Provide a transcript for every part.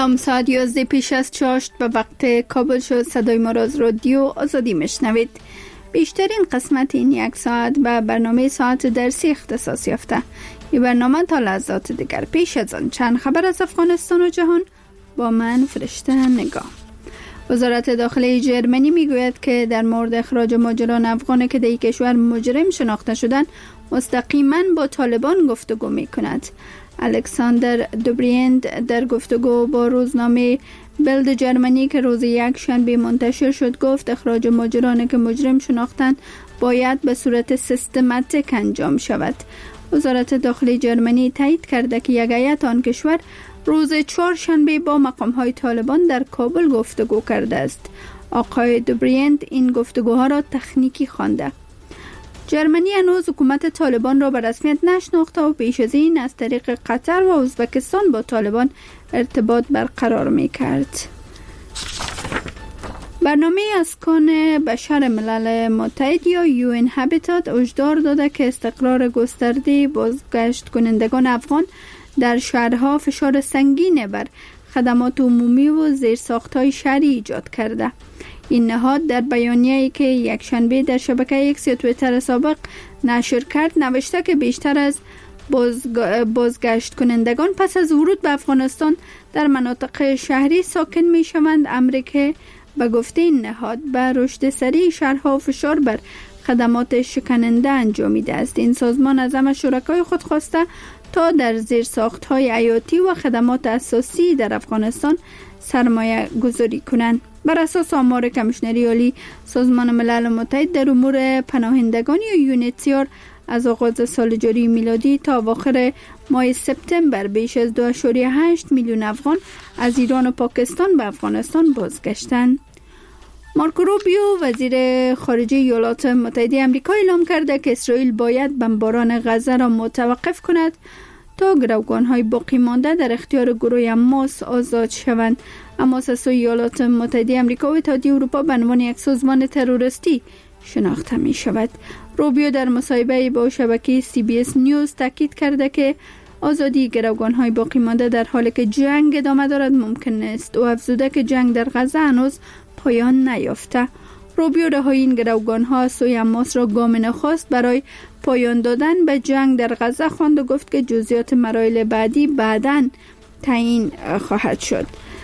سلام، ساعت 11 پیش از چاشت به وقت کابل شد. صدای ما را از رادیو آزادی میشنوید. بیشترین قسمت این یک ساعت به برنامه ساعت درسی اختصاص یافته. این برنامه تا لحظات دیگر. پیش از آن چند خبر از افغانستان و جهان با من فرشته نگاه. وزارت داخلی جرمنی میگوید که در مورد اخراج مهاجران افغان که در این کشور مجرم شناخته شدند مستقیما با طالبان گفتگو میکند. الکساندر دوبریند در گفتگو با روزنامه بلد جرمنی که روز یک شنبه منتشر شد گفت اخراج مهاجرانی که مجرم شناختند باید به صورت سیستماتیک انجام شود. وزارت داخلی جرمنی تایید کرده که یک هیئت آن کشور روز چهارشنبه با مقام‌های طالبان در کابل گفتگو کرده است. آقای دوبریند این گفتگوها را تکنیکی خوانده. جرمنی هنوز حکومت طالبان را به رسمیت نشناخته و پیش از این از طریق قطر و ازبکستان با طالبان ارتباط برقرار می‌کرد. برنامه اسکان بشر ملل متحد یا UN Habitat هشدار داده که استقرار گسترده بازگشت کنندگان افغان در شهرها فشار سنگین بر خدمات عمومی و زیرساخت‌های شهری ایجاد کرده. این نهاد در بیانیه‌ای که یک شنبه در شبکه ایکس یا توییتر سابق نشر کرد نوشته که بیشتر از بازگشت کنندگان پس از ورود به افغانستان در مناطق شهری ساکن می‌شوند، امری که به گفته این نهاد به رشد سریع شهرها و فشار بر خدمات شکننده انجامیده است. این سازمان از همه شرکای خود خواسته تا در زیرساخت‌های حیاتی و خدمات اساسی در افغانستان سرمایه گذاری کنند. بر اساس آمار کمیشنری عالی سازمان ملل متحد در امور پناهندگان یا UNHCR از آغاز سال جاری میلادی تا اواخر ماه سپتامبر بیش از 2.8 میلیون افغان از ایران و پاکستان به افغانستان بازگشتند. مارکو روبیو وزیر خارجه ایالات متحده آمریکا اعلام کرده که اسرائیل باید بمباران غزه را متوقف کند تا گروگان‌های باقی مانده در اختیار گروه حماس آزاد شوند. حماس از ایالات متحده آمریکا و اتحادیه اروپا به عنوان یک سازمان تروریستی شناخته می شود. روبیو در مصاحبه با شبکه CBS نیوز تاکید کرده که آزادی گروگان‌های باقی مانده در حالی که جنگ ادامه دارد ممکن است و افزوده که جنگ در غزه هنوز پایان نیافته. روبیو رهایی این گروگان‌ها از سوی حماس را گام نخست برای پایان دادن به جنگ در غزه خواند و گفت که جزئیات مراحل بعدی بعداً تعیین خواهد شد.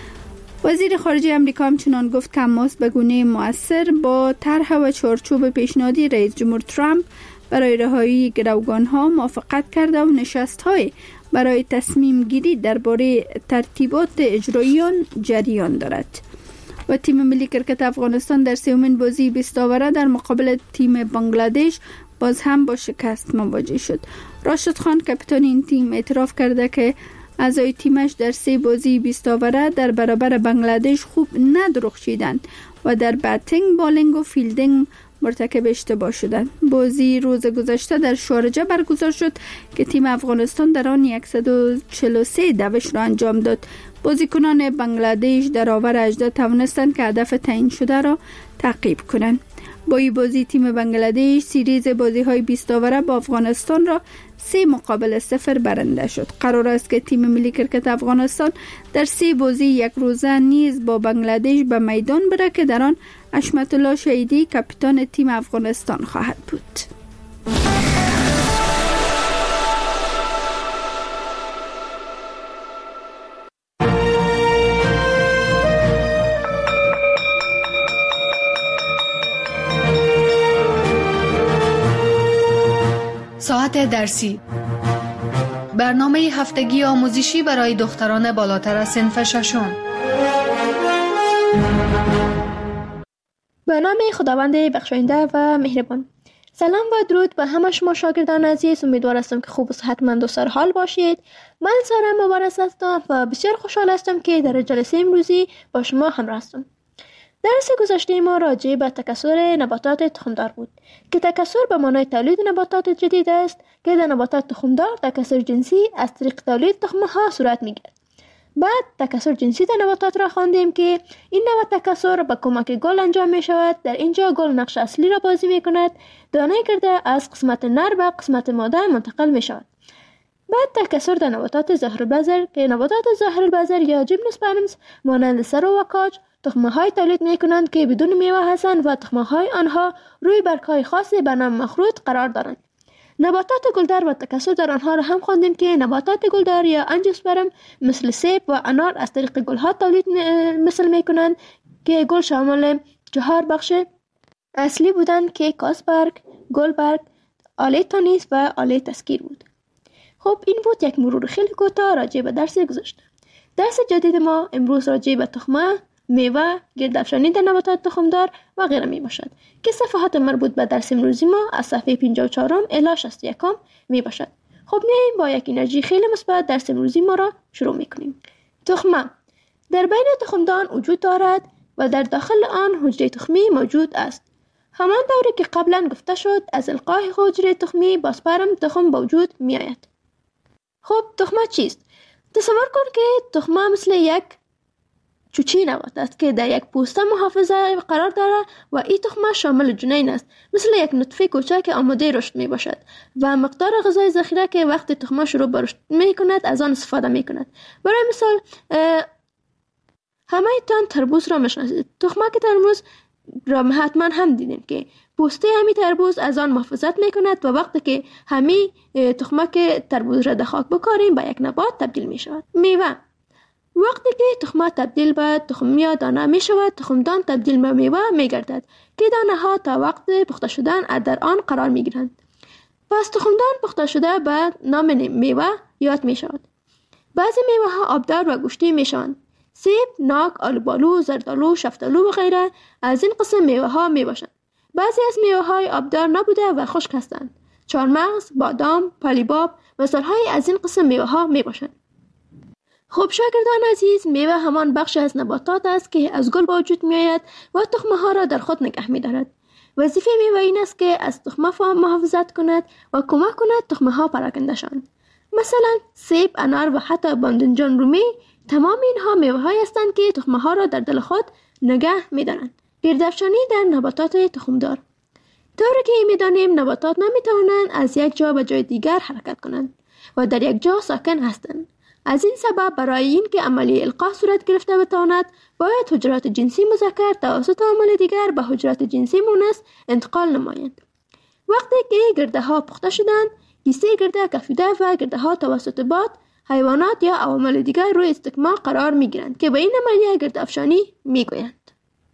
وزیر خارجه آمریکا همچنان گفت که حماس به گونه مؤثر با طرح و چارچوب پیشنهادی رئیس جمهور ترامپ برای رهایی گروگان‌ها موافقت کرده و نشست‌های برای تصمیم گیری درباره ترتیبات اجرایی آن جریان دارد. و تیم ملی کرکت افغانستان در سومین بازی 20 اوره در مقابل تیم بنگلادش باز هم با شکست مواجه شد. راشد خان کاپیتان این تیم اعتراف کرده که اعضای تیمش در 3 بازی 20 اوره در برابر بنگلادش خوب ندرخشیدند و در باتینگ، بالینگ و فیلدینگ مرتکب اشتباه شدند. بازی روز گذشته در شارجه برگزار شد که تیم افغانستان در آن 143 دوش را انجام داد. بازیکنان بنگلادش در آور 18 توانستند که هدف تعیین شده را تعقیب کنند. با این بازی تیم بنگلادش سیریز بازی‌های 20 اوره با افغانستان را 3-0 برنده شد. قرار است که تیم ملی کرکت افغانستان در 3 بازی یک روزه نیز با بنگلادش به میدان بره که در آن حشمت الله شهیدی کاپیتان تیم افغانستان خواهد بود. ساعت درسی، برنامه هفتگی آموزشی برای دختران بالاتر از صنف ششم. به نام خداوند بخشاینده و مهربان. سلام و درود به همه شما شاگردان عزیز. امیدوار هستم که خوب و صحتمند و سرحال باشید. من سارا مبارز هستم و بسیار خوشحال هستم که در جلسه امروزی با شما همراه هستم. درس گذشته ما راجع به تکثر نباتات تخمدار بود که تکثر به معنای تولید نباتات جدید است که در نباتات تخمدار تکثر جنسی از طریق تولید تخمها صورت میگیرد. بعد تکثر جنسی در نباتات را خواندیم که این نوع تکثر به کمک گل انجام می شود. در اینجا گل نقش اصلی را بازی می کند. دانه گرده از قسمت نر به قسمت ماده منتقل می شود. بعد تکثر در نباتات ظاهرالبذر که نباتات ظاهرالبذر یا جیمنوسپرمز مانند سرو و کاج تخمه‌های تولید می‌کنند که بدون میوه هستند و تخمه‌های آنها روی برگ‌های خاصی به نام مخروط قرار دارند. نباتات گلدار و تکثر در آنها را هم خواندیم که نباتات گلدار یا آنژیوسپرم مثل سیب و انار از طریق گلها تولید مثل می‌کنند که گل شامل 4 بخش اصلی بودند که کاسبرگ، گلبرگ، آله تانیس و آله تسکیر بود. خب این بود یک مرور خیلی کوتاه راجع به درس گذشته. درس جدید ما امروز راجع به تخمه، میوه، گردافشانی در نباتات تخمدار و غیره می باشد که صفحات مربوط به درس امروزی ما از صفحه 54 الی 61 می باشد. خب میاییم با یک انرژی خیلی مثبت درس امروزی ما را شروع می کنیم. تخمه در بین تخمدان وجود دارد و در داخل آن حجره تخمی موجود است. همان دوری که قبلا گفته شد از القاء حجره تخمی با سپرم تخم به وجود می آید. خب تخمه چیست؟ تصور کن که تخمه مثل یک چوچی نبات است که در یک پوسته محافظه قرار دارد و این تخمه شامل جنین است، مثل یک نطفه کوچک آماده رشد می باشد و مقدار غذای ذخیره که وقتی تخمه شروع به رشد می کند از آن استفاده می کند. برای مثال همه تان تربوز را میشناسید. تخمه که تربوز را حتما هم دیدین که پوسته همی تربوز از آن محافظت می کند و وقتی که همی تخمه که تربوز را در خاک بکاریم به یک نبات تبدیل می شود. میوه وقتی که تخمه تبدیل به تخم یا دانه می شود، تخمدان تبدیل به میوه می گردد که دانه ها تا وقت پخته شدن در آن قرار می گیرند. پس تخمدان پخته شده به نام میوه یاد می شود. بعضی میوه ها آبدار و گوشتی می شوند. سیب، ناک، آلوبالو، زردالو، شفتالو و غیره از این قسم میوه ها می باشند. بعضی از میوه های آبدار نبوده و خشک هستند. چهارمغز، بادام، پالیباب مثال های از این قسم میوه ها می باشند. خب شاگردان عزیز، میوه همان بخش از نباتات است که از گل به وجود می آید و تخمه ها را در خود نگه می دارد. وظیفه میوه این است که از تخمه محافظت کند و کمک کند تخمه ها پراکنده شوند. مثلا سیب، انار و حتی باذنجان رومی تمام اینها میوه های هستند که تخمه ها را در دل خود نگه می دارند. گردافشانی در نباتات تخمدار. طوری که می دانیم نباتات نمی توانند از یک جا به جای دیگر حرکت کنند و در یک جا ساکن هستند. از این سبب برای این که عملیه القاء صورت گرفته بتواند باید حجرات جنسی مذکر توسط عامل دیگر به حجرات جنسی مؤنث انتقال نمایند. وقتی که گرده ها پخته شدند، کیسه گرده کفیده و گرده ها توسط باد، حیوانات یا عوامل دیگر روی استکمام قرار می گیرند که به این عملیه گردافشانی می گویند.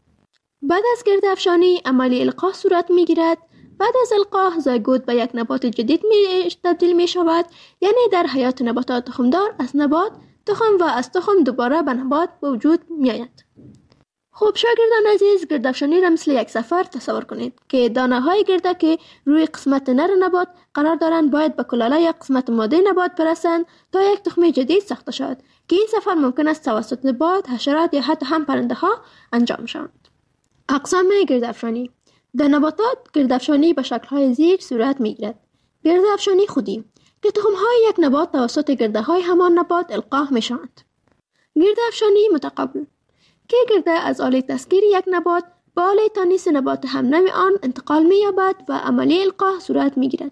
بعد از گردافشانی عملیه القاء صورت می گیرد. بعد از القاء زایگوت به یک نبات جدید تبدیل می شود، یعنی در حیات نباتات تخمدار از نبات تخم و از تخم دوباره به نبات به وجود می آید. خب شاگردان عزیز، گردافشانی را مثل یک سفر تصور کنید که دانه های گرده که روی قسمت نر نبات قرار دارند باید به کلاله یا قسمت ماده نبات برسند تا یک تخم جدید ساخته شود که این سفر ممکن است توسط باد، حشرات یا حتی هم پرنده ها انجام شود. اقسام گردافشانی در نباتات گردافشانی به شکل‌های زیر صورت می‌گیرد. گردافشانی خودی که تخم‌های یک نبات توسط گرده‌های همان نبات القاء می‌شوند. گردافشانی متقابل که گرده از آله تسکیر یک نبات به آله تانیس نبات همنوع آن انتقال می‌یابد و عملیه القاء صورت می‌گیرد.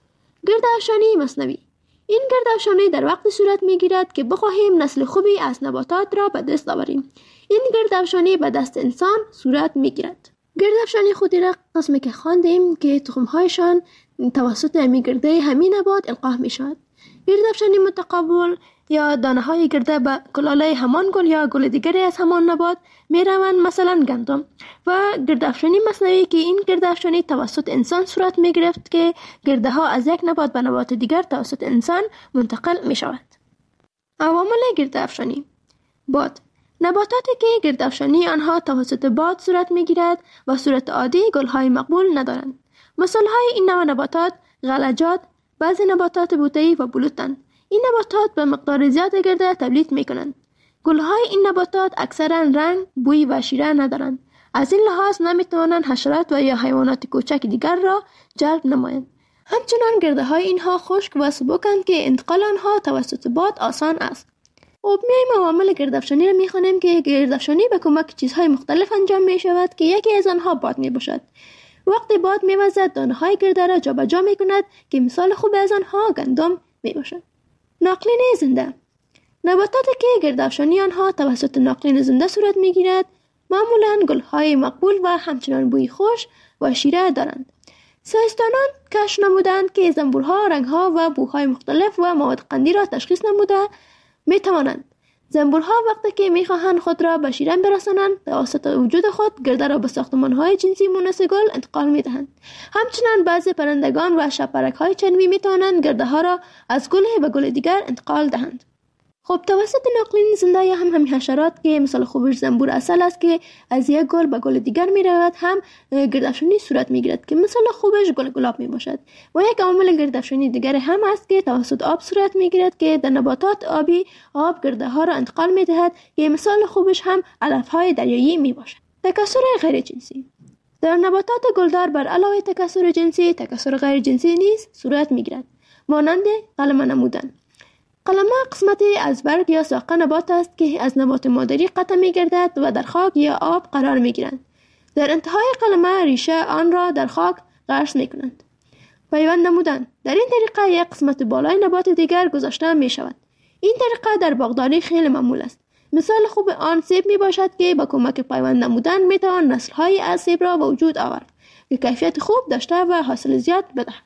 گردافشانی مصنوی این گردافشانی در وقت صورت می‌گیرد که بخواهیم نسل خوبی از نباتات را به دست آوریم. این گردافشانی به دست انسان صورت می‌گیرد. گردافشانی خودی را قسمی که خواندیم که تخمهایشان توسط گرده همین نبات القاء می شود. گردافشانی متقابل یا دانه های گرده به کلاله همان گل یا گل دیگری از همان نبات می روند، مثلا گندم. و گردافشانی مصنوعی که این گردافشانی توسط انسان صورت می گرفت که گرده ها از یک نبات به نبات دیگر توسط انسان منتقل می شود. عوامل گردافشانی: باد. نباتاتی که گردافشانی آنها توسط باد صورت می‌گیرد و صورت عادی گل‌های مقبول ندارند. مثال‌های این نوع نباتات غلجات، بعضی نباتات بوته‌ای و بلوطند. این نباتات به مقدار زیاد گرده تولید می‌کنند. گل‌های این نباتات اکثراً رنگ، بوی و شیره ندارند. از این لحاظ نمی‌توانند حشرات و یا حیوانات کوچک دیگر را جلب نمایند. همچنان گرده‌های اینها خشک و سبکند که انتقال آنها توسط باد آسان است. خب میایم عوامل گردافشانی را میخوانیم که گردافشانی به کمک چیزهای مختلف انجام می شود که یکی از آنها باد می باشد. وقتی باد میوزد دانه های گرده را جابجا می کند که مثال خوب از آنها گندم می باشد. ناقلین زنده. نباتاتی که گردافشانی آنها توسط ناقلین زنده صورت می‌گیرد معمولاً گل‌های مقبول و همچنان بوی خوش و شیره دارند. ساینسدانان کشف نمودند که زنبورها رنگ‌ها و بوهای مختلف و مواد قندی را تشخیص نموده می‌توانند. زنبورها وقتی که می‌خواهند خود را به شیرین برسانند توسط وجود خود گرده را به ساختمان‌های جنسی مونس گل انتقال می‌دهند. همچنین بعضی پرندگان و شب‌پرک‌های چنوی می‌توانند گرده‌ها را از گل به گل دیگر انتقال دهند. خب توسط ناقلین زنده یا هم همین حشرات که مثال خوبش زنبور اصل است که از یک گل به گل دیگر می رود هم گردافشانی صورت می گیرد که مثال خوبش گل گلاب می باشد و یک عامل گردافشانی دیگر هم است که توسط آب صورت می گیرد که در نباتات آبی آب گرده ها را انتقال می دهد که مثال خوبش هم علف های دریایی می باشد. تکثر غیر جنسی در نباتات گلدار بر علاوه تکثر جنسی تکثر غیر جنسی نیز صورت می گیرد مانند قلمه نمودن. قلمه قسمتی از برگ یا ساق نبات است که از نبات مادری قطع می گردد و در خاک یا آب قرار می گیرند. در انتهای قلمه ریشه آن را در خاک غرس می کنند. پیوند نمودن در این طریقه یک قسمت بالای نبات دیگر گذاشته می شود. این طریقه در باغداری خیلی معمول است. مثال خوب آن سیب می باشد که با کمک پیوند نمودن می توان نسل های از سیب را به وجود آورد که کیفیت خوب داشته و حاصل زیاد بدهد.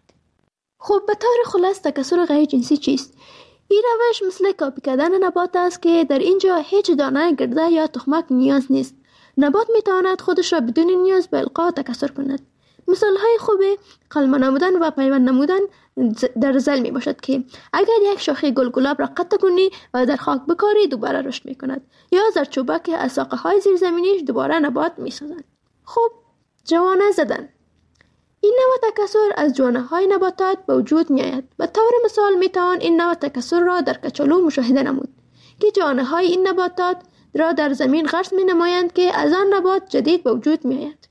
خب به طور خلاص تکثر غیر جنسی چیست؟ این روش مثل کاپی کردن نبات است که در اینجا هیچ دانه گرده یا تخمک نیاز نیست. نبات میتواند خودش را بدون نیاز به القا تکثر کند. مثال های خوب قلمه نمودن و پیوند نمودن در زل می باشد که اگر یک شاخه گل گلاب را قطع کنی و در خاک بکاری دوباره رشد می کند یا زردچوبک از ساقه های زیرزمینیش دوباره نبات می سازند. خب جوانه زدن این نوع تکثر از جوانه های نباتات به وجود می آید. به طور مثال می توان این نوع تکثر را در کچالو مشاهده نمود که جوانه های این نباتات را در زمین غرس می نمایند که از آن نبات جدید به وجود می آید.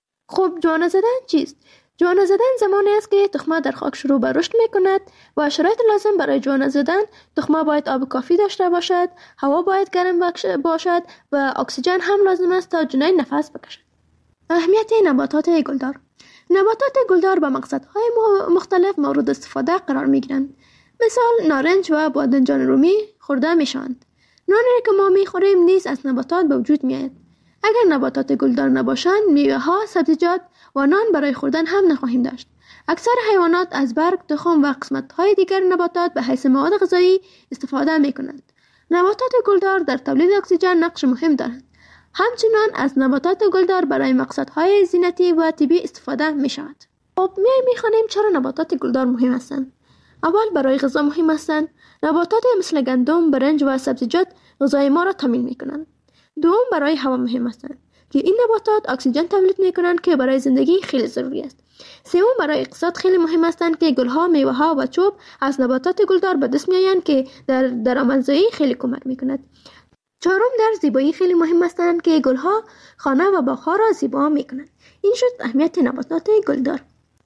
خب جوانه زدن چیست؟ جوانه زدن زمانی است که تخمه در خاک شروع به رشد می کند و شرایط لازم برای جوانه زدن تخمه باید آب کافی داشته باشد، هوا باید گرم باشد و اکسیژن هم لازم است تا جنین نفس بکشد. اهمیت نباتات گلدار نباتات گلدار به مقصدهای مختلف مورد استفاده قرار می گیرند. مثال نارنج و بادنجان رومی خورده می شوند. نانی که ما می خوریم نیز از نباتات به وجود می آید. اگر نباتات گلدار نباشند میوه ها، سبزیجات و نان برای خوردن هم نخواهیم داشت. اکثر حیوانات از برگ، تخم و قسمت های دیگر نباتات به حیث مواد غذایی استفاده می کنند. نباتات گلدار در تولید اکسیژن نقش مهم دارند. همچنان از نباتات گلدار برای مقصدهای زینتی و طبی استفاده می شود. خب می خوانیم چرا نباتات گلدار مهم هستند. اول برای غذا مهم هستند. نباتات مثل گندم، برنج و سبزیجات غذای ما را تامین می کنند. دوم برای هوا مهم هستند که این نباتات اکسیژن تولید می کنند که برای زندگی خیلی ضروری است. سوم برای اقتصاد خیلی مهم هستند که گلها، میوه ها و چوب از نباتات گلدار به دست می آیند که در درآمدزایی خیلی کمک می کند. چهارم در زیبایی خیلی مهم هستند که گلها خانه و باغها را زیبا می کنند. این شد اهمیت نباتات گلدار.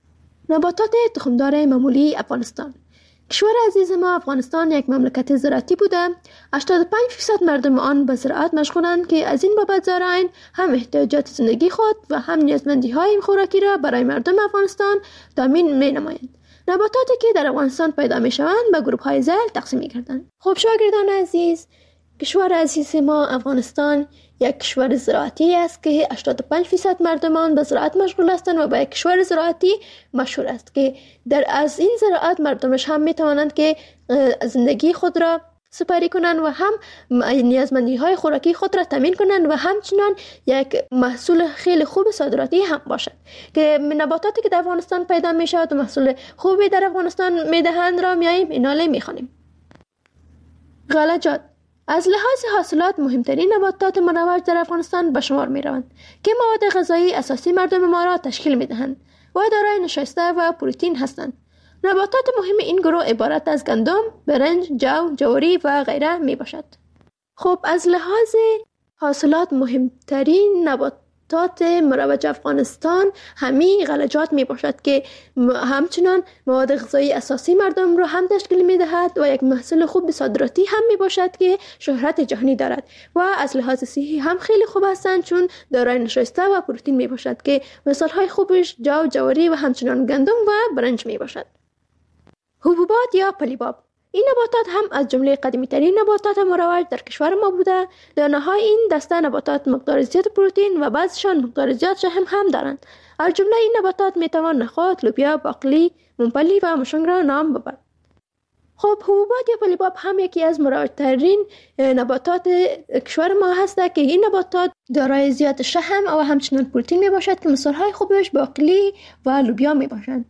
نباتات تخمدار معمولی افغانستان. کشور عزیز ما افغانستان یک مملکت زراعتی بوده. 85% مردم آن به زراعت مشغولند که از این بابت زارعین هم احتیاجات زندگی خود و هم نیازمندی های خوراکی را برای مردم افغانستان تامین می نمایند. نباتاتی که در افغانستان پیدا می شوند به گروه های ذیل تقسیم می گردند. خب شاگردان عزیز، کشور عزیز ما افغانستان یک کشور زراعتی است که 85% مردم آن به زراعت مشغول هستند و به یک کشور زراعتی مشهور است که از این زراعت مردمش هم می توانند که زندگی خود را سپری کنند و هم نیازمندی های خوراکی خود را تامین کنند و همچنان یک محصول خیلی خوب صادراتی هم باشد که نباتاتی که در افغانستان پیدا می شود و محصول خوبی در افغانستان می دهند را می خوانیم. غلجات از لحاظ حاصلات مهمترین نباتات مروج در افغانستان به شمار می روند که مواد غذایی اساسی مردم ما را تشکیل می دهند و دارای نشاسته و پروتئین هستند. نباتات مهم این گروه عبارت از گندم، برنج، جو، جواری و غیره می باشد. خب از لحاظ حاصلات مهمترین نباتات مروج افغانستان همین غلجات می باشد که همچنان مواد غذایی اساسی مردم را هم تشکیل می دهد و یک محصول خوب صادراتی هم می باشد که شهرت جهانی دارد و از لحاظ صحی هم خیلی خوب هستند چون دارای نشاسته و پروتئین می باشد که مثال های خوبش جو، جواری و همچنان گندم و برنج می باشد. حبوبات یا پلیباب این نباتات هم از جمله قدیمی ترین نباتات مروج در کشور ما بوده. دانه های این دسته نباتات مقدار زیاد پروتئین و بعضشان مقدار زیاد شحم هم دارند. از جمله این نباتات می توان نخود، لوبیا، باقلی، ممپلی و مشنگ را نام ببرد. خب حبوبات یا پلیباب هم یکی از مروج‌ترین نباتات کشور ما هست که این نباتات دارای زیاد شحم و همچنین پروتئین می باشد که مثالهای خوبش باقلی و لوبیا می باشند.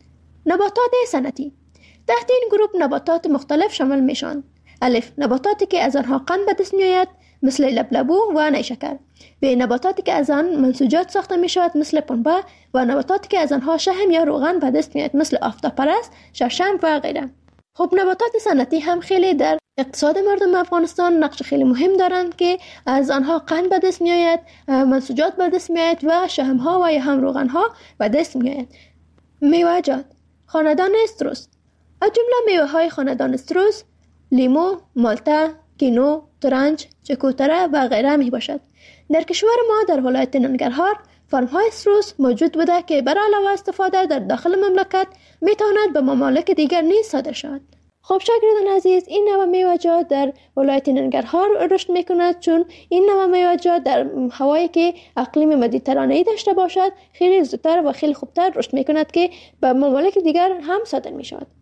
نباتات صنعتی تحت این گروه نباتات مختلف شامل میشن. الف، نباتاتی که از آنها قند به دست میآید مثل لبلبو و نیشکر. ب، نباتاتی که از آن منسوجات ساخته می شود مثل پنبه و نباتاتی که از آنها شحم یا روغن به دست میآید مثل آفتابپرست، شړشم و غیره. خب نباتات صنعتی هم خیلی در اقتصاد مردم افغانستان نقش خیلی مهم دارند که از آنها قند به دست میآید، منسوجات به دست میآید و شحم ها و یا هم روغن ها به دست میآید. میوه‌جات خاندان استروس از جمله میوه های خاندان استروس لیمو، مالتا، کینو، ترنج، چکوتره و غیره می باشد. در کشور ما در ولایت ننگرهار فرم های استروس موجود بوده که برای علاوه استفاده در داخل مملکت می تواند به ممالک دیگر نیز صادر شود. خب شاگردان عزیز، این نوع میوه‌جات در ولایت ننگرهار رشد می کند چون این نوع میوه‌جات در هوایی که اقلیم مدیترانه‌ای داشته باشد خیلی زودتر و خیلی خوبتر رشد می کند که به ممالک دیگر هم صادر می شود.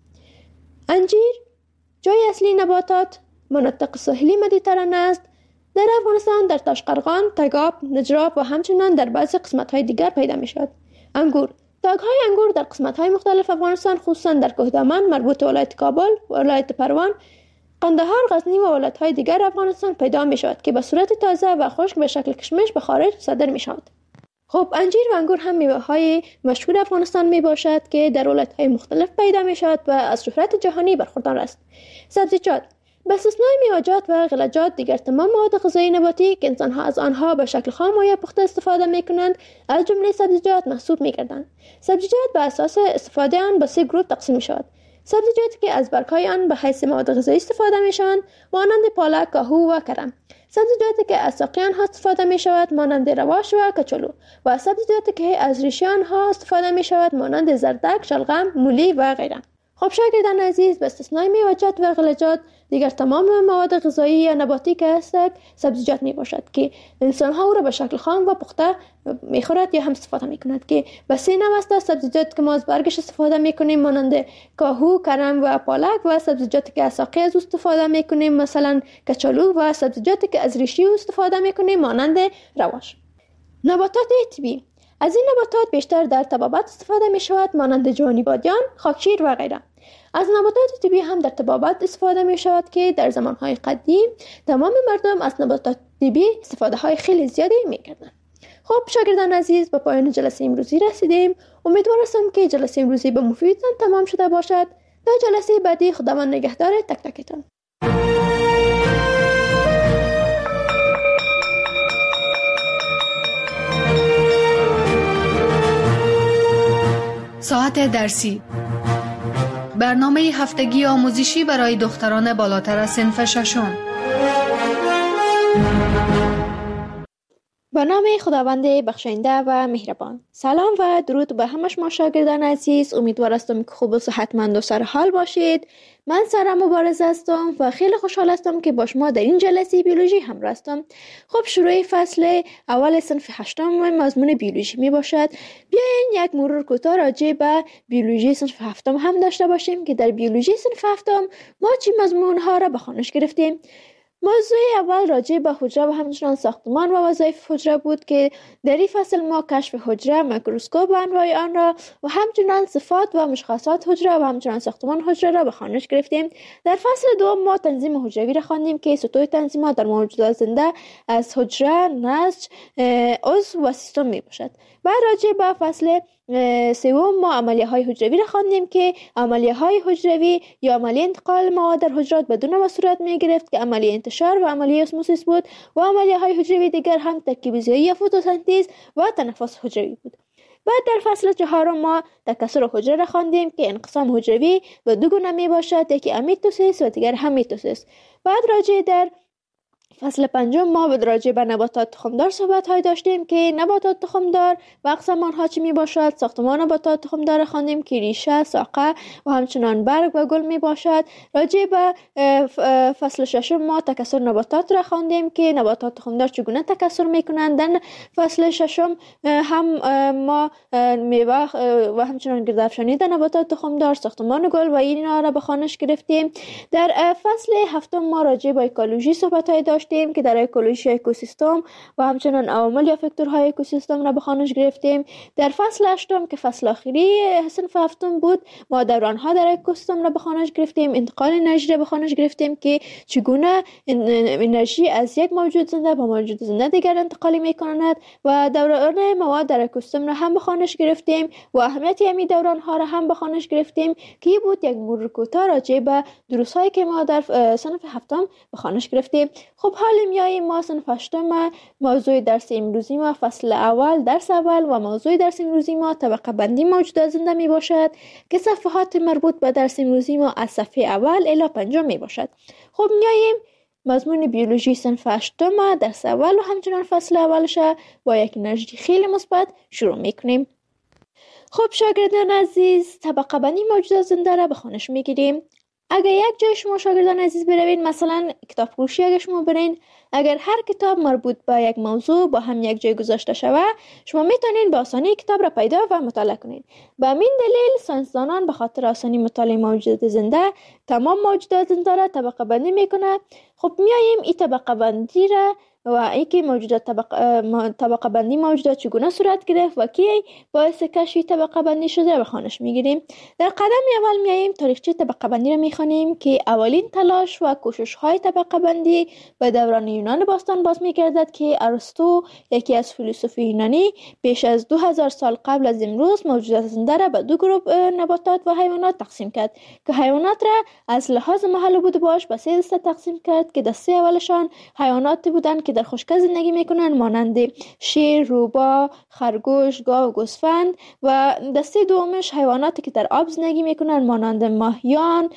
انجیر جای اصلی نباتات مناطق ساحلی مدیترانه است. در افغانستان در تاشقرغان، تگاب، نجراب و همچنین در بعضی قسمت‌های دیگر پیدا می شود. انگور تاگ‌های انگور در قسمت‌های مختلف افغانستان خصوصا در کوهدامن مربوط ولایت کابل، ولایت پروان، قندهار، غزنی و ولایت‌های دیگر افغانستان پیدا می شود که به صورت تازه و خشک به شکل کشمش به خارج صادر می شود. خب انجیر و انگور هم میوه‌های مشهور افغانستان می باشد که در ولایت‌های مختلف پیدا می شود و از شهرت جهانی برخوردار است. سبزیجات به استثنای میوه‌جات و غلجات دیگر تمام مواد غذایی نباتی که انسان‌ها از آنها به شکل خام و یا پخته استفاده می‌کنند از جمله سبزیجات محسوب می‌گردند. سبزیجات به اساس استفاده آن به 3 گروه تقسیم می‌شود. سبزیجاتی که از برگ‌های آن به حیث مواد غذایی استفاده می‌شوند مانند پالک، کاهو و کرم. سبزیجاتی که از ساقه آنها استفاده می‌شود مانند رواش و کچالو و سبزیجاتی که از ریشه آنها استفاده می‌شود مانند زردک، شلغم، مولی و غیره. خب شاگردان عزیز، به استثنای میوه‌جات و غلجات دیگر تمام مواد غذایی یا نباتی که هستند سبزیجات می باشد که انسان ها او را به شکل خام و پخته می خورد یا هم استفاده می کند که به 3 نوع است. سبزیجات که ما از برگش استفاده می کنیم مانند کاهو، کرم و پالک و سبزیجاتی که از ساقه از استفاده می کنیم مثلا کچالو و سبزیجاتی که از ریشه استفاده می کنیم مانند رواش. نباتات طبیعی از این نباتات بیشتر در طبابت استفاده می شود مانند جوانی بادیان، خاکشیر و غیره. از نباتات طبیعی هم در طبابت استفاده می شود که در زمانهای قدیم تمام مردم از نباتات طبیعی استفاده های خیلی زیادی می کردند. خب شاگردان عزیز، به پایان جلسه امروزی رسیدیم. امیدوار هستم که جلسه امروزی به مفیدتان تمام شده باشد. تا جلسه بعدی خداوند نگهدار تک تکتان. ساعت درسی برنامه هفتگی آموزشی برای دختران بالاتر از صنف ششم. به نام خداوند بخشنده و مهربان. سلام و درود به همه شما شاگردان عزیز. امیدوار هستم که خوب و صحتمند و سرحال باشید. من سارا مبارز هستم و خیلی خوشحال هستم که با شما در این جلسه بیولوژی همراه هستم. خب شروع فصل اول صنف 8 مضمون بیولوژی می باشد. بیاین یک مرور کوتاه راجع به بیولوژی صنف 7 هم داشته باشیم که در بیولوژی صنف 7 ما چه مضمون ها را به خوانش گرفتیم. موضوع اول راجع به حجره و همچنان ساختمان و وظایف حجره بود که در این فصل ما کشف حجره، میکروسکوپ و انواع آن را و همچنان صفات و مشخصات حجره و همچنان ساختمان حجره را به خوانش گرفتیم. در فصل دوم ما تنظیم حجروی را خواندیم که سطوح تنظیمات در موجودات زنده از حجره، نسج، عضو و سیستم می باشد. بعد راجع به فصل سوم ما عملیه های حجروی را خواندیم که عملیه های حجروی یا عملیه انتقال مواد در حجرات بدون و صورت می گرفت که عملیه انتشار و عملیه اسموسیس بود و عملیه های حجروی دیگر هم ترکیب ضیایی یا فتوسنتز و تنفس حجروی بود. بعد در فصل 4 ما تکثر حجره را خواندیم که انقسام حجروی به 2 گونه می باشد، یکی امیتوسیس و دیگر هم میتوسیس. بعد راجع در فصل پنجم ما به راجع به نباتات تخمدار صحبت های داشتیم که نباتات تخمدار و اقسام آنها چی می باشد. ساختمان نباتات تخمدار خواندیم که ریشه، ساقه و همچنان برگ و گل می باشد. راجع به فصل ششم ما تکثر نباتات را خواندیم که نباتات تخمدار چگونه تکثر می کنند. در فصل ششم هم ما میوه و همچنان گردافشانی در نباتات تخمدار، ساختمان گل و اینا را به خوانش گرفتیم. در فصل هفتم ما راجع به اکولوژی صحبت های داشتیم که در اکولوژی اکوسیستم و همچنان عوامل یا فاکتورهای اکوسیستم را به خوانش گرفتیم. در فصل هشتم که فصل آخری صنف هفتم بود ما دوران ها در اکوسیستم را به خوانش گرفتیم، انتقال انرژی را به خوانش گرفتیم که چگونه انرژی از یک موجود زنده به موجود زنده دیگر انتقال می کند و دوران مواد در اکوسیستم را هم به خوانش گرفتیم و اهمیت همین دوران ها را هم به خوانش گرفتیم که بود یک مرور کوتاه راجع به دروس هایی که ما در صنف هفتم به خوانش گرفتیم. خب حالا میاییم ما صنف هشتم. موضوع درس امروزی ما فصل اول درس اول و موضوع درس امروزی ما طبقه بندی موجودات زنده می باشد که صفحات مربوط به درس امروزی ما از صفحه اول الی پنجم می باشد. خب میاییم مضمون بیولوژی صنف هشتم درس اول و همچنان فصل اولش با یک انرژی خیلی مثبت شروع میکنیم. خب شاگردان عزیز، طبقه بندی موجودات زنده را به خوانش میگیریم. اگر یک جای شما شاگردان عزیز بروین، مثلا کتاب فروشی اگر شما برین، اگر هر کتاب مربوط به یک موضوع با هم یک جای گذاشته شوه، شما میتونین به آسانی کتاب را پیدا و مطالعه کنین. به همین دلیل ساینسدانان به خاطر آسانی مطالعه موجودات زنده تمام موجودات زنده را طبقه بندی میکنه. خب میاییم این طبقه بندی را و اینکه موجودات طبقه بندی موجودات چگونه صورت گرفت و کی باعث کشف طبقه بندی شده به خوانش میگیریم. در قدم اول میاییم تاریخچه طبقه بندی را میخوانیم که اولین تلاش و کوشش های طبقه بندی به دوران یونان باستان باز میگردد که ارسطو، یکی از فیلسوف یونانی، بیش از 2000 سال قبل از امروز موجودات زنده را به دو گروه نباتات و حیوانات تقسیم کرد که حیوانات را از لحاظ محل بود باش به سه دسته تقسیم کرد که دسته اولشان حیوانات بودند که در خشکی زندگی میکنند مانند شیر، روباه، خرگوش، گاو و گوسفند و دسته دومش حیواناتی که در آب زندگی میکنند مانند ماهیان،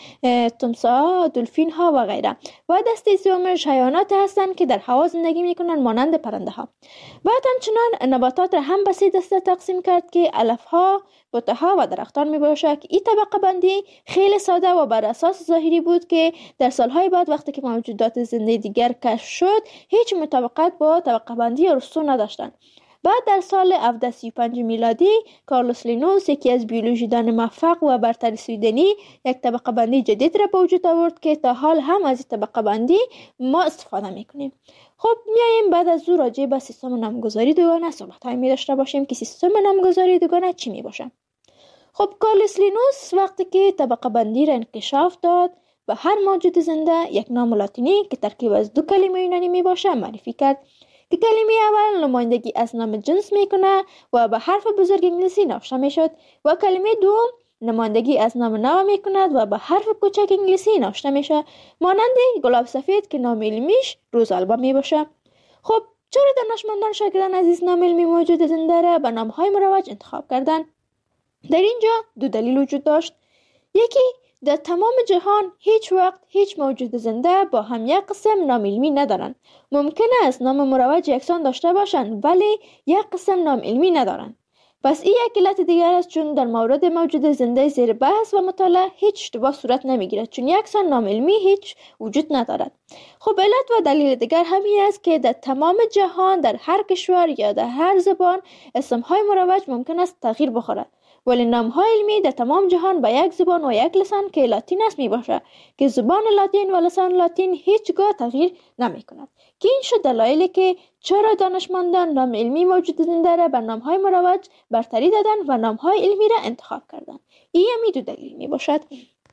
تمساح، دلفین ها و غیره و دسته سومش حیوانات هستند که در هوا زندگی میکنند مانند پرنده ها. بعد همچنان نباتات را هم به سه دسته تقسیم کرد که علف ها، بوته ها و درختان می باشد که این طبقه بندی خیلی ساده و بر اساس ظاهری بود که در سالهای بعد وقتی که موجودات زنده دیگر کشف شد هیچ مطابقت با طبقه بندی ارسطو نداشتند. بعد در سال 1735 میلادی کارلوس لینوس، یکی از بیولوژیدان موفق و برتر سویدنی، یک طبقه بندی جدید را به وجود آورد که تا حال هم از این طبقه بندی ما استفاده میکنیم. خب میاییم بعد از او راجع به سیستم نامگذاری دوگانه صحبت های می داشته باشیم که سیستم نامگذاری دوگانه چی می باشه. خب کارلوس لینوس وقتی که طبقه بندی را انکشاف داد و هر موجود زنده یک نام لاتینی که ترکیب از دو کلمه یونانی می باشه معرفی کرد که کلمه اول نمایندگی از نام جنس میکنه و به حرف بزرگ انگلیسی نوشته میشد و کلمه دوم نمایندگی از نام نو میکند و به حرف کوچک انگلیسی نوشته میشه مانند گلاب سفید که نام علمیش روزآلبا می باشه. خب چرا دانشمندان شاگردان عزیز نام علمی موجود زنده را به نامهای مروج انتخاب کردند؟ در اینجا دو دلیل وجود داشت. یکی، در تمام جهان هیچ وقت هیچ موجود زنده با هم یک قسم نام علمی ندارند. ممکن است نام مروج یکسان داشته باشند ولی یک قسم نام علمی ندارند. پس این یک علت دیگر است چون در مورد موجود زنده زیر بحث و مطالعه هیچ اشتباه صورت نمیگیرد چون یکسان نام علمی هیچ وجود ندارد. خب علت و دلیل دیگر همین است که در تمام جهان در هر کشور یا در هر زبان اسمهای مروج ممکن است تغییر بخورد ولی نام‌های علمی در تمام جهان با یک زبان و یک لسان که لاتین است می باشد که زبان لاتین و لسان لاتین هیچگاه تغییر نمی کند که این شد دلایلی که چرا دانشمندان نام علمی موجود زنده را به نام‌های مروج برتری دادن و نام‌های علمی را انتخاب کردند. این همی دو دلیل می باشد.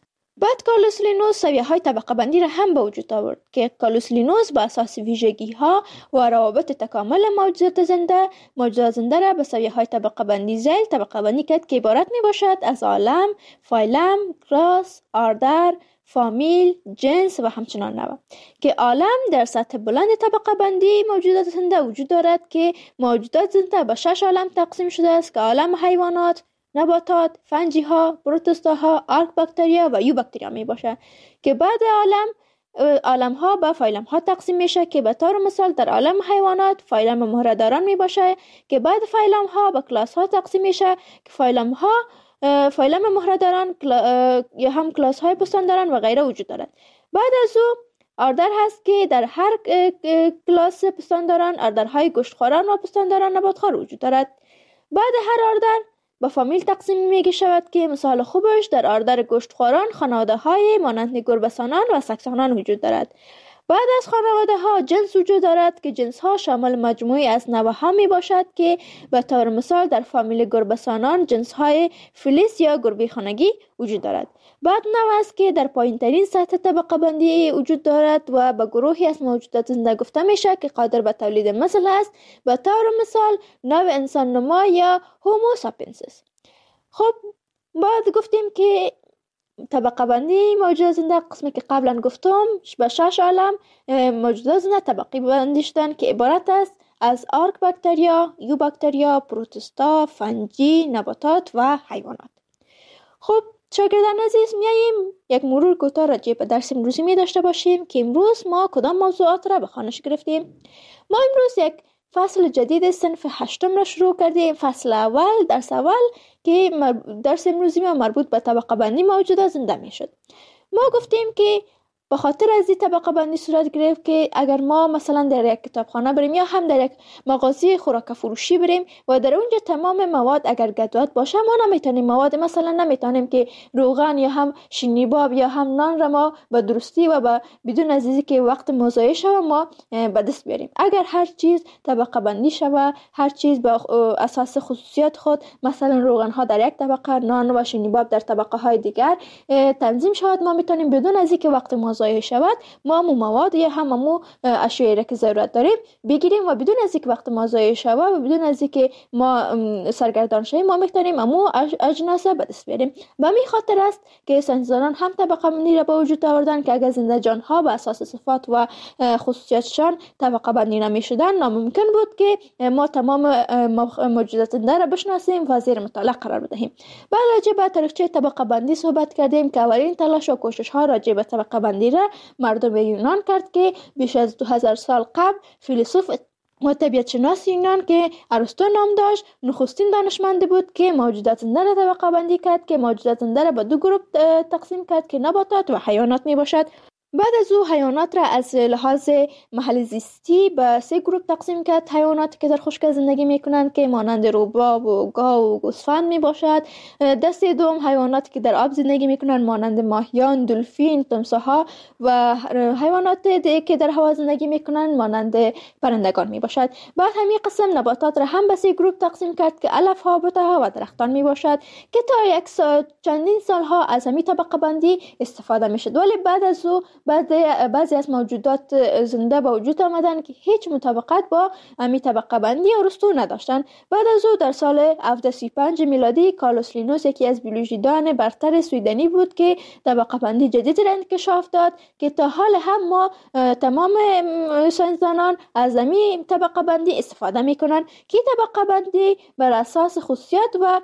بعد کارلوس لینوس سویه‌های طبقه بندی را هم به وجود آورد که کارلوس لینوس با اساس ویژگی‌ها و روابط تکامل موجودات زنده را به سویه‌های طبقه بندی ذیل طبقه بندی کرد که عبارت می باشد از عالم، فایلم، کلاس، آردر، فامیل، جنس و همچنان نوع که عالم در سطح بلند طبقه بندی موجودات زنده وجود دارد که موجودات زنده به 6 عالم تقسیم شده است که عالم حیوانات، نباتات، فنجی ها، پروتوزوا ها، آرک باکتریا و یو باکتریا می باشه که بعد عالم عالم ها به فایلم ها تقسیم میشه که به طور مثال در عالم حیوانات فایلم مهره‌داران می باشه که بعد فایلم ها به کلاس ها تقسیم میشه که فایلم مهره‌داران یا هم کلاس های پستانداران و غیره وجود دارد. بعد از او آردر هست که در هر کلاس پستانداران آردرهای گوشتخواران و پستانداران نباتخوار وجود دارد. بعد هر آردر به فامیل تقسیم میگه شود که مثال خوبش در آردر گوشتخواران خانواده های مانند گربه‌سانان و سگسانان وجود دارد. بعد از خانواده ها جنس وجود دارد که جنس ها شامل مجموعی از نوع ها می باشد که به طور مثال در فامیل گربه‌سانان جنس های فلیس یا گربه خانگی وجود دارد. بعد نوع است که در پایین ترین سطح طبقه بندی وجود دارد و به گروهی از موجودات زنده گفته میشه که قادر به تولید مثل است، به طور مثال نوع انسان نما یا هومو ساپینسیس. خب بعد گفتیم که طبقه بندی موجودات زنده قسمی که قبلا گفتم به 6 عالم موجودات زنده طبقه بندی شدن که عبارت است از آرک باکتریا، یو باکتریا، پروتوستا، فنجی، نباتات و حیوانات. خب شاگردان عزیز، میاییم یک مرور کوتاه راجع به درس امروزی می داشته باشیم که امروز ما کدام موضوعات را به خوانش گرفتیم. ما امروز یک فصل جدید صنف 8 را شروع کردیم. فصل اول، درس اول که درس امروزی ما مربوط به طبقه بندی موجودات زنده می شد. ما گفتیم که به خاطر از این طبقه بندی صورت گرفت که اگر ما مثلا در یک کتابخانه بریم یا هم در یک مغازه خوراک فروشی بریم و در اونجا تمام مواد اگر گدوات باشه، ما نمیتونیم مواد مثلا نمیتونیم که روغن یا هم شینیباب یا هم نان را ما به درستی و به بدون از که وقت مضایع شود ما به دست بیاریم. اگر هر چیز طبقه بندی شود، هر چیز به اساس خصوصیات خود، مثلا روغن ها در یک طبقه، نان و شینیباب در طبقه های دیگر تنظیم شود، ما میتونیم بدون از که وقت ضایع شود ما مواد یا هم اشیایی را که ضرورت داریم بگیریم و بدون از اینکه وقت ما ضایع شود و بدون از اینکه ما سرگردان شویم ما میتونیم اجناس به دست بیاریم. به می خاطر است که ساینسدانان هم طبقه بندی را به وجود آوردن که اگر زنده جان ها به اساس صفات و خصوصیاتشان طبقه بندی نمیشدن، ناممکن بود که ما تمام موجودات زنده را بشناسیم و زیر مطالعه قرار بدهیم. بعد راجع به تاریخچه طبقه بندی صحبت کردیم که اولین تلاش و کوشش ها راجع به طبقه بندی را مردم یونان کرد که بیش از 2000 سال قبل فیلسوف و طبیعت شناس یونان که ارسطو نام داشت نخستین دانشمند بود که موجودات زنده را طبقه بندی کرد که موجودات زنده را به دو گروه تقسیم کرد که نباتات و حیوانات می باشد. بعد از او حیوانات را از لحاظ محل زیستی به 3 گروه تقسیم کرد. حیواناتی که در خشکی زندگی میکنند که مانند روباه و گاو و گوسفند می باشد. دسته دوم حیواناتی که در آب زندگی میکنند مانند ماهیان، دلفین، تمساح‌ها و حیواناتی که در هوا زندگی میکنند مانند پرندگان می باشد. بعد همین قسم نباتات را هم به 3 گروه تقسیم کرد که علف ها، بوته و درختان می باشد که تا چندین سالها از همین طبقه بندی استفاده میشد. ولی بعد از او بعضی از موجودات زنده به وجود آمدن که هیچ مطابقت با همین طبقه بندی ارسطو نداشتن. بعد از او در سال 1735 میلادی کارلوس لینوس یکی از بیولوژیدان برتر سویدنی بود که طبقه بندی جدید را انکشاف داد که تا حال هم ما تمام ساینسدانان از همین طبقه بندی استفاده میکنن که طبقه بندی بر اساس خصوصیات و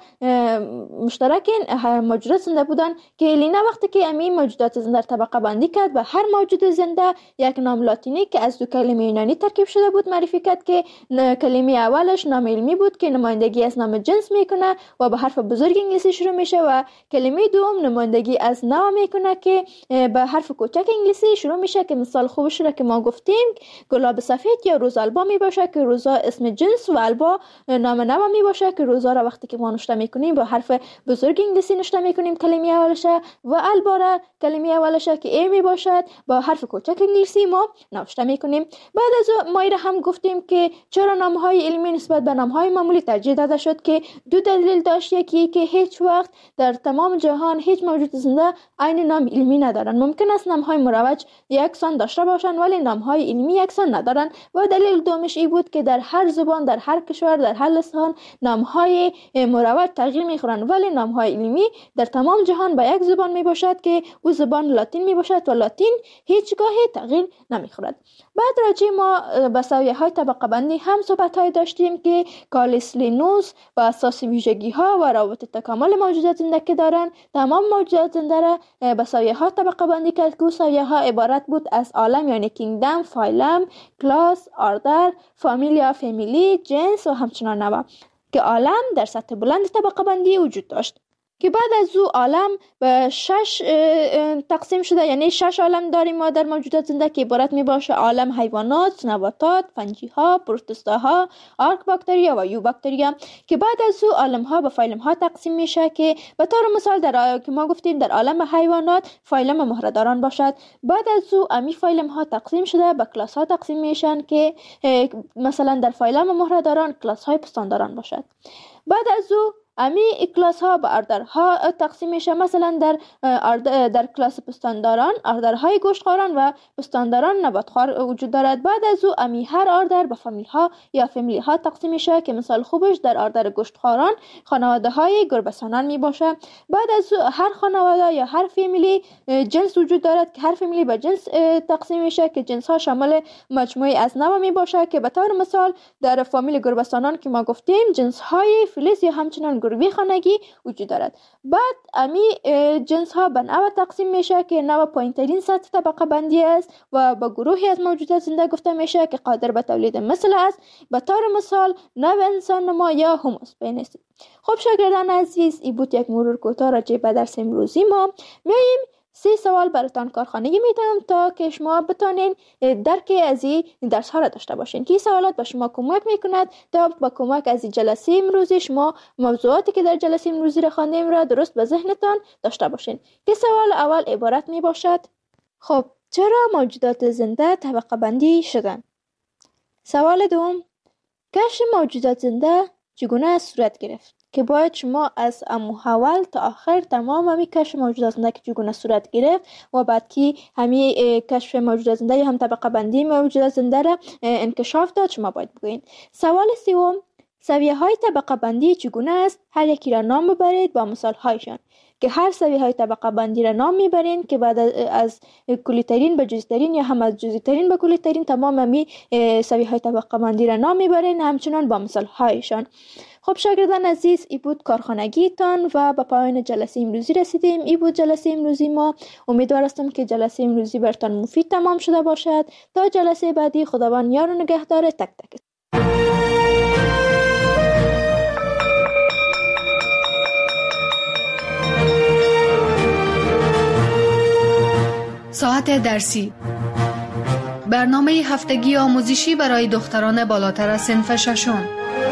مشترک موجودات زنده بودن که لینا وقتی که همین موجودات زنده طبقه بندی کرد و هر موجود زنده یک نام لاتینی که از 2 کلمه یونانی ترکیب شده بود معرفی کرد که کلمه اولش نام علمی بود که نمایندگی از نام جنس میکنه و به حرف بزرگ انگلیسی شروع میشه و کلمه دوم نمایندگی از نوع میکنه که به حرف کوچک انگلیسی شروع میشه که مثال خوبش را که ما گفتیم گلاب سفید یا روز البا می باشه که روزا اسم جنس و البا نام نوع می باشه که روزا را وقتی که ما نوشته میکنیم با حرف بزرگ انگلیسی نوشته میکنیم کلمه اولشه و البا را کلمه اولشه که ای می باشد با حرف کوچک انگلیسی ما نوشته میکنیم. بعد از ما هم گفتیم که چرا نامهای علمی نسبت به نامهای معمولی ترجیح داده شد که 2 دلیل داشت. یکی که هیچ وقت در تمام جهان هیچ موجود زنده عین نام علمی ندارن. ممکن است نامهای مروج یکسان داشته باشند ولی نامهای علمی یکسان ندارن. و دلیل دومش این بود که در هر زبان، در هر کشور، در هر لسان نامهای مروج تغییر میخورن ولی نامهای علمی در تمام جهان به یک زبان می باشد که او زبان لاتین می باشد و لاتین این هیچگاه تغییر نمیخورد. بعد راجع ما به سویه‌های طبقه بندی هم صحبت‌های داشتیم که کالیس لینوس و اساس ویژگی‌ها و روابط تکامل موجودات زنده که دارن، تمام موجودات زنده را به سویه‌ها طبقه بندی کرد که سویه‌ها عبارت بود از عالم یعنی کینگدم، فایلم، کلاس، آردر، فامیلیا، فامیلی، جنس و همچنان نوع که عالم در سطح بلند طبقه بندی وجود داشت که بعد از او عالم به 6 تقسیم شده، یعنی 6 عالم داریم ما در موجودات زنده که عبارت می باشه عالم حیوانات، نباتات، فنجی‌ها، پروتوستاها، آرک باکتریا و یو باکتریا که بعد از او عالم‌ها به فایلم‌ها تقسیم میشه که به طور مثال در که ما گفتیم در عالم حیوانات فایلم مهره‌داران باشد. بعد از او امی فایلم‌ها تقسیم شده به کلاس‌ها تقسیم میشن که مثلا در فایلم مهره‌داران کلاس‌های پستانداران باشد. بعد از او امی کلاس ها به اردرها تقسیم میشه، مثلا در کلاس پستانداران اردرهای گوشتخواران و پستانداران نباتخوار وجود دارد. بعد از او امی هر اردر به فامیل ها یا فامیلی ها تقسیم میشه که مثال خوبش در اردر گوشتخواران خانواده های گربه‌سانان می باشه. بعد از او هر خانواده یا هر فامیلی جنس وجود دارد که هر فامیلی به جنس تقسیم میشه که جنس ها شامل مجموعه از نوع می باشه که به طور مثال در فامیل گربه‌سانان که ما گفتیم جنس های فلیس یا همچنان گروهی خانگی وجود دارد. بعد امی جنس ها به نوع تقسیم میشه که نوع پایین‌ترین سطح طبقه بندی است و به گروهی از موجودات زنده گفته میشه که قادر به تولید مثل است، به طور مثال نوع انسان نما یا هوموسپینس. خب شاگردان عزیز، این بود یک مرور کوتاه راجع به درس امروزی ما. میایم 3 سوال براتان کارخانگی میدم تا که شما بتانین درک از این درس ها را داشته باشین که سوالات به شما کمک میکند تا با کمک از جلسه امروزی شما موضوعاتی که در جلسه امروزی را خواندیم را درست به ذهنتان داشته باشین. که سوال اول عبارت می باشد: خب چرا موجودات زنده طبقه بندی شدن؟ سوال دوم: کشف موجودات زنده چگونه صورت گرفت؟ که باید شما از اول تا آخر تمام همی کشف موجودات زنده که چگونه صورت گرفت و بعد که همی کشف موجودات زنده یا هم طبقه بندی موجودات زنده را انکشاف داد شما باید بگوین. سوال سوم: سویه های طبقه بندی چگونه است؟ هر یکی را نام ببرید با مثال هایشان که هر سویه های طبقه بندی را نام میبرین که بعد از کلیترین به جزئی‌ترین یا هم از جزئی‌ترین به کلیترین تمام همی سویه های طبقه بندی را نام میبرین همچنان با مثال هایشان. خب شاگردان عزیز، ای بود کارخانگی تان و به پایان جلسه امروزی رسیدیم. ای بود جلسه امروزی ما. امیدوار هستم که جلسه امروزی برتان مفید تمام شده باشد. تا جلسه بعدی خداوند یار و نگهدار تک تک. ساعت درسی، برنامه هفتگی آموزشی برای دختران بالاتر از صنف ششم.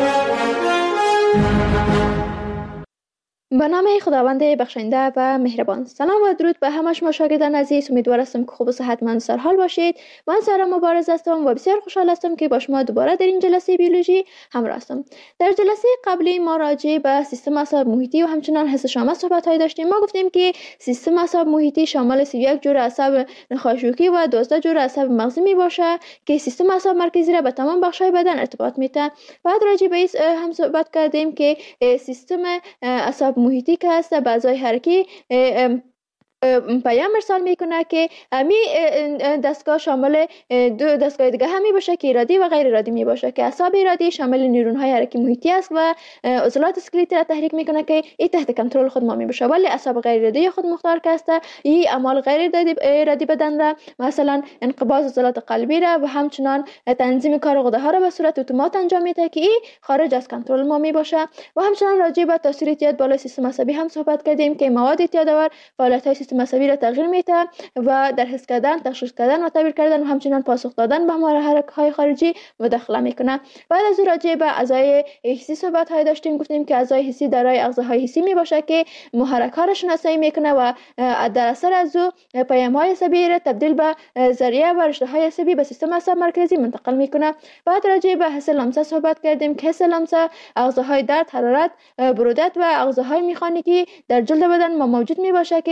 به نام خداوند بخشنده و مهربان. سلام و درود به همه شما شاگردان عزیز. امیدوار هستم که خوب و صحتمند و سرحال باشید. من سارا مبارز هستم و بسیار خوشحال هستم که با شما دوباره در این جلسه بیولوژی همراه هستم. در جلسه قبلی ما راجع به سیستم اعصاب محیطی و همچنان حس شامل صحبت‌های داشتیم. ما گفتیم که سیستم اعصاب محیطی شامل 31 جور اعصاب نخاشوکی و 12 جور اعصاب مغزی می باشه که سیستم اعصاب مرکزی را به تمام بخش‌های بدن ارتباط میده. بعد راجع به هم صحبت کردیم که سیستم اعصاب محیطی که هست به اعضای حرکی پیام ارسال میکنه که همی دستگاه شامل 2 دستگاه دیگه همی باشه که ارادی و غیر ارادی می باشه که اعصاب ارادی شامل نیورون های حرکی محیطی است و عضلات اسکلتی را تحریک میکنه که این تحت کنترل خود ما می باشه، ولی اعصاب غیر ارادی خود مختار که است این اعمال غیر ارادی بدن را مثلا انقباض عضلات قلبی را و همچنان تنظیم کار غده ها را به صورت اتومات انجام میده که این خارج از کنترل ما می باشه. و همچنان راجع به تاثیر اعتیاد بالای سیستم عصبی هم صحبت کردیم که مواد اعتیادآور فعالیت های سیستم عصبی را تغییر میده و در حس کردن، تشخیص کردن و تعبیر کردن و همچنان پاسخ دادن به محرک‌های خارجی مداخله میکنه. بعد از راجع به اعضای حسی صحبت های داشتیم. گفتیم که اعضای حسی دارای اغزاهای حسی می باشه که محرک ها را شناسایی میکنه و در اثر از او پیام های عصبی را تبدیل به ذریعه و رشته های عصبی به سیستم عصب مرکزی منتقل میکنه. بعد راجع به حس لمسه صحبت کردیم که حس لمسه اغزاهای درد، حرارت، برودت و اغزاهای میخانیکی در جلد بدن ما موجود می باشه که متوسط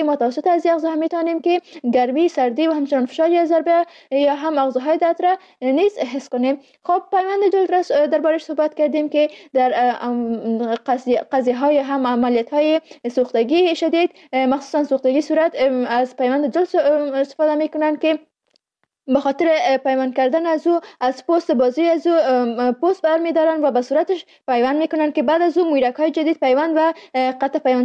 از اغذاها میتونیم که گرمی، سردی و همچنان فشار یا ضربه یا هم اغذاهای دست را نیز حس کنیم. خب پیوند جلد را دربارش صحبت کردیم که در قضیه های هم عملیات های سوختگی شدید، مخصوصا سوختگی صورت، از پیوند جلد استفاده میکنن که به خاطر پیوند کردن از پوست بازوی از پوست برمیدارن و به صورتش پیوند میکنن که بعد از مویرک های جدید پیوند و قطع پیوند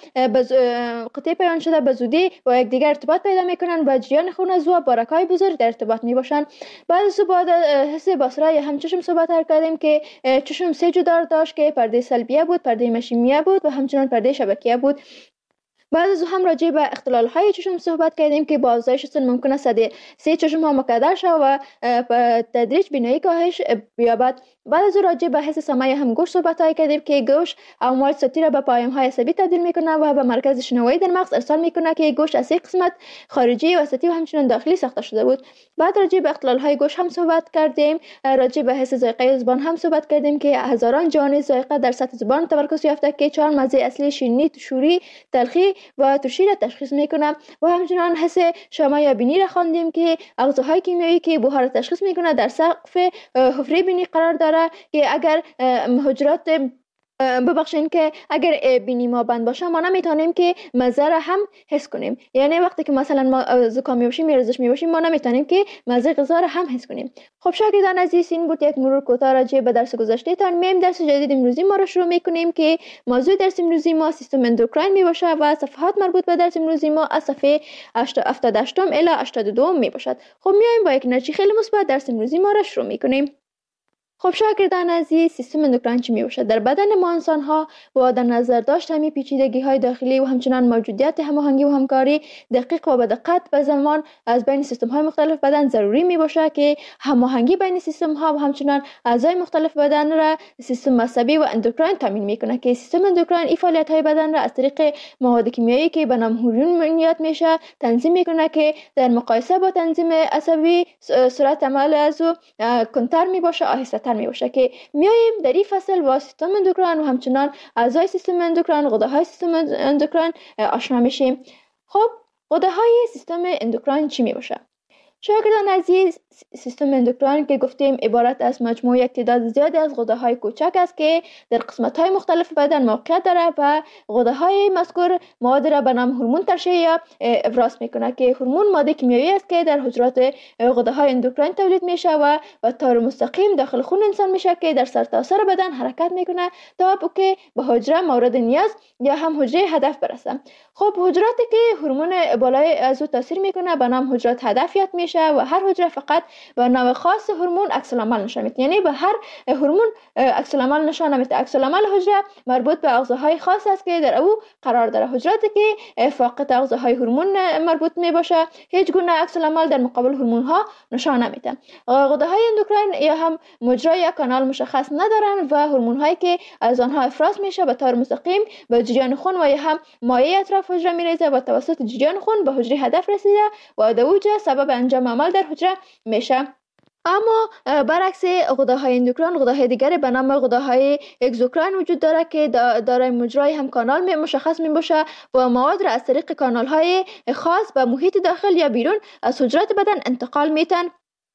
شده به زودی با یکدیگر ارتباط پیدا میکنن و جریان خون از و بارک های بزرگ در ارتباط میباشن. بعد از حس بصره یا هم چشم صحبت کردیم که چشم 3 جدار داشت که پرده سلبیه بود، پرده مشیمیه بود و همچنان پرده شبکیه بود. بعد از هم راجع به اختلال های چشم صحبت کردیم که با افزایش سن ممکن است 3 چشم ها مکدر شود و به تدریج بینایی کاهش بیابد. بعد از راجع به حس سمع هم گوش صحبت کردیم که گوش اموال صوتی را به پیام های عصبی تبدیل میکنه و به مرکز شنوایی در مغز ارسال میکنه که گوش از 3 قسمت خارجی، وسطی و همچنین داخلی ساخته شده بود. بعد راجع به اختلال های گوش هم صحبت کردیم. راجع به حس ذائقه زبان هم صحبت کردیم که هزاران جهان ذائقه در سطح زبان تمرکز یافته که 4 مزه اصلی شیرینی، شوری، تلخی و ترشی را تشخیص میکنه و همچنان حس شما یا بینی را خواندیم که اغذاهای کیمیایی که بوها را تشخیص میکنه در سقف حفره بینی قرار داره که اگر حجرات اگر بینی ما بند باشه ما نمیتونیم که مزه را هم حس کنیم. یعنی وقتی که مثلا ما زکامی باشیم یا رزش میباشیم ما نمیتونیم که مزه غذا را هم حس کنیم. خب شاگردان عزیز، این بود یک مرور کوتاه راجع به درس گذشته تان. میم درس جدید امروزی ما را شروع میکنیم که موضوع درس امروزی ما سیستم اندوکراین میباشه و صفحات مربوط به درس امروزی ما از صفحه 78 الی 82 میباشد. خب میایم با یک انرژی خیلی مثبت درس امروزی ما را شروع میکنیم. خب شاگردان عزیز، سیستم اندوکراین چی میباشد؟ در بدن ما انسان ها با در نظر داشت همین پیچیدگی های داخلی و همچنان موجودیت هماهنگی و همکاری دقیق و به دقت به زمان از بین سیستم های مختلف بدن ضروری میباشه که هماهنگی بین سیستم ها و همچنان اعضای مختلف بدن را سیستم عصبی و اندوکراین تامین میکنه که سیستم اندوکراین این فعالیت های بدن را از طریق مواد کیمیایی که به نام هورمون بنیاد میشه تنظیم میکنه که در مقایسه با تنظیم عصبی سرعت عمل از کنتر میباشه، آهسته میباشه. که میایم در این فصل با سیستم اندوکراین و همچنان اعضای سیستم اندوکراین، غده های سیستم اندوکراین آشنا میشیم. خب غده های سیستم اندوکراین چی میباشه؟ شاگردان عزیز، سیستم اندوکراین که گفتیم عبارت از مجموعه یک تعداد زیادی از غده های کوچک است که در قسمت های مختلف بدن موقعیت داره و غده های مذکور مواد را به نام هورمون ترشح یا افراز میکنه که هورمون ماده کیمیایی است که در حجرات غده های اندوکراین تولید میشه و به طور مستقیم داخل خون انسان میشه که در سرتاسر بدن حرکت میکنه تا که به حجره مورد نیاز یا هم حجره هدف برسه. خب حجراتی که هورمون بالای از او تاثیر میکنه به نام حجرات هدفیت میشه و هر حجره فقط به نوع خاص هورمون عکس العمل نشان میده. یعنی به هر هورمون عکس العمل نشان میده. عکس العمل حجره مربوط به اغذاهای خاص است که در او قرار داره. حجراتی که فاقد اغذاهای هورمون مربوط میباشه هیچ گونه عکس العمل در مقابل هورمون ها نشان نمیده. غده های اندوکراین یا هم مجرا یا کانال مشخص ندارن و هورمون هایی که از آنها افراز میشه به طور مستقیم به جریان خون و یا هم مایع اطراف حجره میریزه و توسط جریان خون به حجره هدف رسیده و دوجه سبب انجام عمل در حجره میشه. اما برعکس غده های اندوکراین، غده های دیگری به نام غده های اگزوکراین وجود داره که دارای مجرای هم کانال مشخص می باشه و مواد را از طریق کانال های خاص به محیط داخل یا بیرون از حجرات بدن انتقال میتن.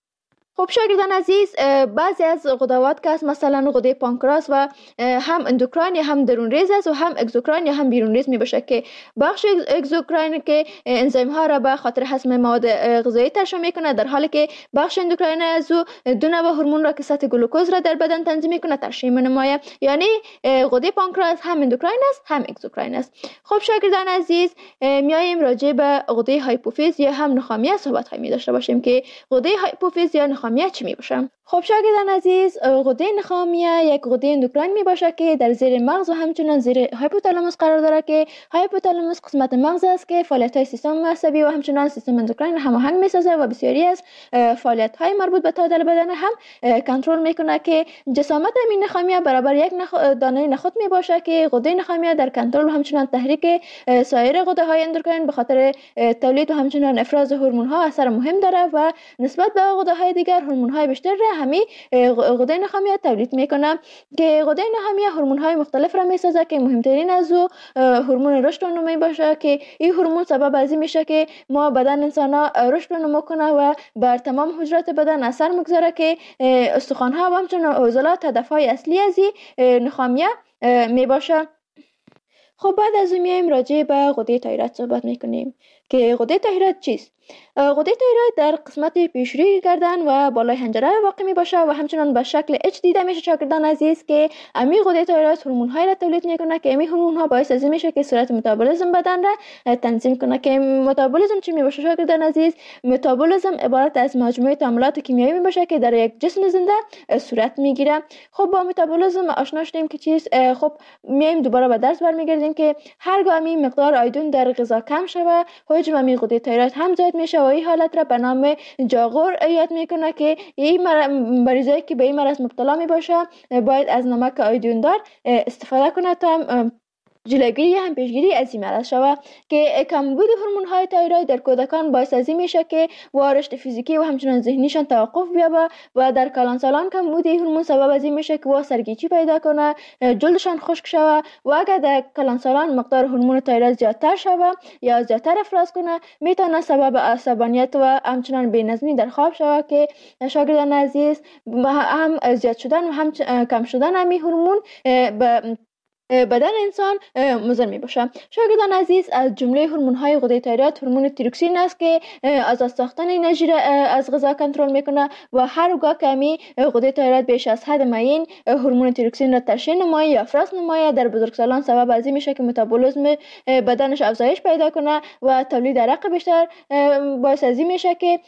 خب شاگردان عزیز، بعضی از غدوات که مثلا غده پانکراس و هم اندوکراین یا هم درون ریز است و هم اگزوکراین یا هم بیرون ریز می باشه که بخش اگزوکراین که انزیم ها را به خاطر هضم مواد غذایی ترشح میکنه، در حالی که بخش اندوکراین از دو نوع هورمون را که سطح گلوکوز را در بدن تنظیم میکنه ترشح می‌نماید. یعنی غده پانکراس هم اندوکراین است هم اگزوکراین است. خب شاگردان عزیز، میایم راجع به غده هایپوفیز یا هم نخامیه صحبت خواهیم داشته باشیم که غده هایپوفیز یا نخامیه چی می باشه؟ خب شاگردان عزیز، غده نخامیه یک غده اندوکراین می باشه که در زیر مغز و همچنان زیر هایپوتالاموس قرار داره که هایپوتالاموس قسمت مغز است که فعالیت های سیستم عصبی و همچنان سیستم اندوکراین هماهنگ می سازه و بسیاری از فعالیت های مربوط به تعادل بدن هم کنترل میکنه که جسامت این نخامیه برابر یک دانه نخود می باشه که غده نخامیه در کنترل و همچنان تحریک سایر غده های اندوکراین به خاطر تولید و همچنان افراز هورمون ها اثر مهم داره و نسبت به غده های دیگر هورمون های بیشتر همین غده نخامیه تولید میکنه که غده نخامیه هورمون های مختلف را میسازه که مهمترین از او هورمون رشد و نمو باشه که این هورمون سبب از این میشه که ما بدن انسان ها رشد و نمو کنه و بر تمام حجرات بدن اثر مگذاره که استخوان ها و همچنین عضلات هدف های اصلی از این نخامیه می باشه. خب بعد از اون میایم راجع به غده تایروید صحبت میکنیم که غده تایروید چیست؟ غده تایروید در قسمت پیشروی گردن و بالای حنجره واقع می باشه و همچنان به شکل اچ دیده میشه شاگردان عزیز که امی غده تایروید هورمون های را تولید میکنه که امی هورمون ها باعث از این میشه که سرعت متابولیسم بدن را تنظیم کنه. که متابولیسم چی می باشه شاگردان عزیز؟ متابولیسم عبارت از مجموعه تعاملات کیمیایی می باشه که در یک جسم زنده صورت میگیره. خب با متابولیسم آشنا شدیم که چیست. خب میایم دوباره به درس برمیگردیم که هرگاه امی مقدار آیودین در غذا کم شوه حجم امی غده تایروید هم زیاد میشه و این حالت را به نام جاغور یاد میکنه که این مریضایی که به این مرض مبتلا می باشه باید از نمک آیودین دار استفاده کنه تا جلوگیری هم پیشگیری از این مرض شود. که کمبود هورمون های تایروید در کودکان باعث از این میشه که رشد فیزیکی و همچنین ذهنیشان توقف بیابه و در کلانسالان کمبود هورمون سبب از این میشه که وا سرگیچی پیدا کنه، جلدشان خشک شود و اگر در کلانسالان مقدار هورمون تایروید زیادتر شود یا زیادتر افراز کنه میتونه سبب عصبانیت و همچنین بی‌نظمی در خواب شود که شاگردان عزیز هم زیاد شدن و هم کم شدن همین هورمون بدن انسان مضر می باشه. شاگردان عزیز از جمله هورمون های غده تایروید هورمون تیروکسین است که از ساختن انرژی را از غذا کنترل میکنه و هرگاه که می غده تایروید بیش از حد معین هورمون تیروکسین را ترشح نمایی یا افراز نمایی در بزرگسالان سبب از این میشه که متابولیسم بدنش افزایش پیدا کنه و تولید عرق بیشتر باعث از این میشه که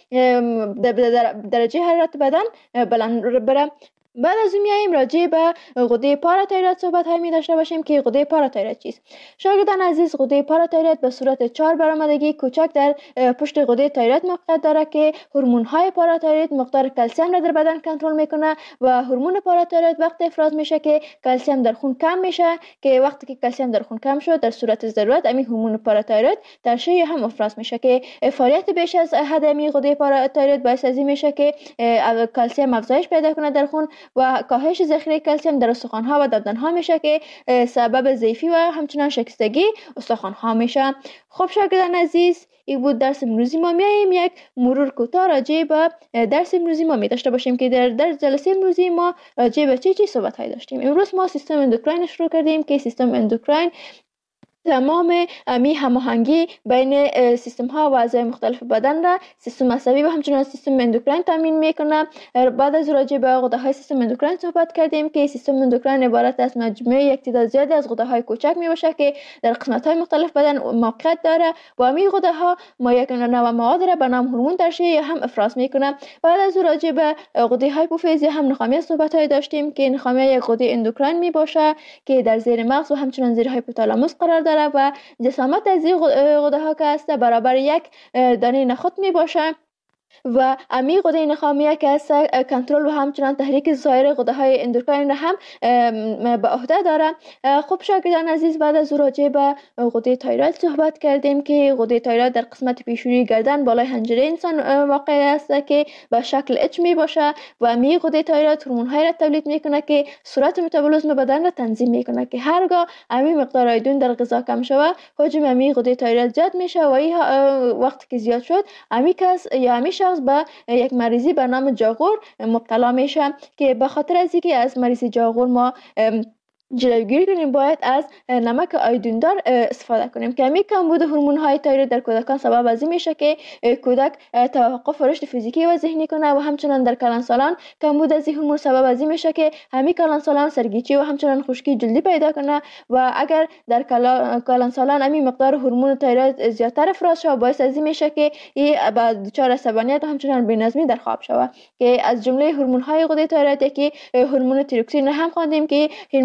درجه حرارت بدن بلند بره. بعد از اون میایم راجع به غده پاراتایروید صحبت می داشته باشیم که غده پاراتایروید چیست. شاگردان عزیز غده پاراتایروید به صورت 4 برآمدگی کوچک در پشت غده تایروید موقعیت داره که هورمون های پاراتایروید مقدار کلسیم را در بدن کنترل میکنه و هورمون پاراتایروید وقتی افراز میشه که کلسیم در خون کم میشه که وقتی که کلسیم در خون کم شد در صورت ضرورت امی هورمون پاراتایروید ترشح هم افراز میشه که فعالیت بیش از حد امی غده پاراتایروید باعث از این میشه که کلسیم افزایش پیدا کنه در خون و کاهش ذخیره کلسیم در استخوان‌ها و دندان‌ها میشه که سبب ضعفی و همچنین شکستگی استخوان‌ها میشه. خب شاگردان عزیز این بود درس امروزی ما. میایم یک مرور کوتاه راجع به درس امروزی ما می داشته باشیم که در جلسه امروزی ما راجع به چی صحبت داشتیم. امروز ما سیستم اندوکراین شروع کردیم که سیستم اندوکراین تمام امی هماهنگی بین سیستم ها و اعضای مختلف بدن را سیستم عصبی و همچنین سیستم اندوکراین تامین میکنه. بعد از راجع به غده های سیستم اندوکراین صحبت کردیم که سیستم اندوکراین عبارت از مجموعه یک تعداد زیادی از غده های کوچک می باشه که در قسمت های مختلف بدن موقعیت داره و امی غده ها ما یک نوع مواد را به نام هورمون ترشح یا هم افراز میکنه. بعد از راجع به غده هایپوفیز هم نخامیه صحبت های داشتیم که نخامیه یک غده اندوکراین می باشه که در زیر مغز و همچنین زیر هایپوتالاموس قرار داره و جسامت از این غده ها که هست برابر یک دانه نخود می باشه و امی غده نخامیه که هست کنترل و همچنان تحریک سایر غده های اندوکراین را هم به عهده داره. خب شاگردان عزیز بعد از راجع به غده تایروید صحبت کردیم که غده تایروید در قسمت پیشونی گردن بالای حنجره انسان واقع است که به شکل اچ می باشه و امی غده تایروید هورمون های را تولید میکنه که سرعت متابولیسم بدن را تنظیم میکنه که هرگاه امی مقدار آیودین در غذا کم شوه حجم امی غده تایروید زیاد میشه و این وقتی که زیاد شد امی کس یا امی شخص به یک مریضی به نام جاغور مبتلا میشه که به خاطر از اینکه از مریضی جاغور ما جلوگیری کنیم باید از نمک آیودین دار استفاده کنیم که همین کمبود هورمون های تایروید در کودکان سبب از این میشه که کودک توقف رشد فیزیکی و ذهنی کنه و همچنین در کلانسالان کمبود از این هورمون سبب از این میشه که همین کلانسالان سرگیچی و همچنین خشکی جلدی پیدا کنه و اگر در کلانسالان همین مقدار هورمون تایروید زیادتر افراز شود باعث از این میشه که بعد دچار عصبانیت و همچنین بی‌نظمی در خواب شود که از جمله هورمون های غده تایروید که هورمون تیروکسین هم خواندیم که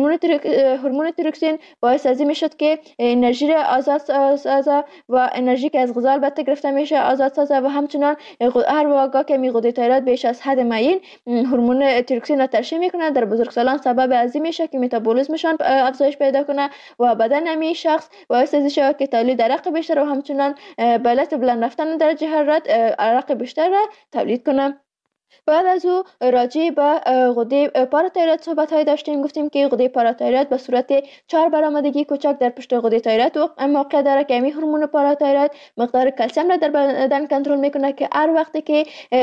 هورمون تیروکسین باعث از این میشد که انرژی را آزاد سازه و انرژی که از غذا البته گرفته میشه آزاد سازه و همچنین هر واقع که می غده تایروید بیش از حد معین هورمون تیروکسین را ترشح میکنه در بزرگسالان سبب از این میشه که متابولیسمشان افزایش پیدا کنه و بدن امی شخص باعث از میشه که تولید عرق بیشتر و همچنین به علت بلند رفتن درجه حرارت عرق بیشتر را تولید کنه. بعد از او راجع به غده پاراتایروید صحبت های داشتیم. گفتیم که غده پاراتایروید به صورت 4 برآمدگی کوچک در پشت غده تایروید موقع داره که این هورمون پاراتایروید مقدار کلسیم را در بدن کنترل میکنه که هر وقتی که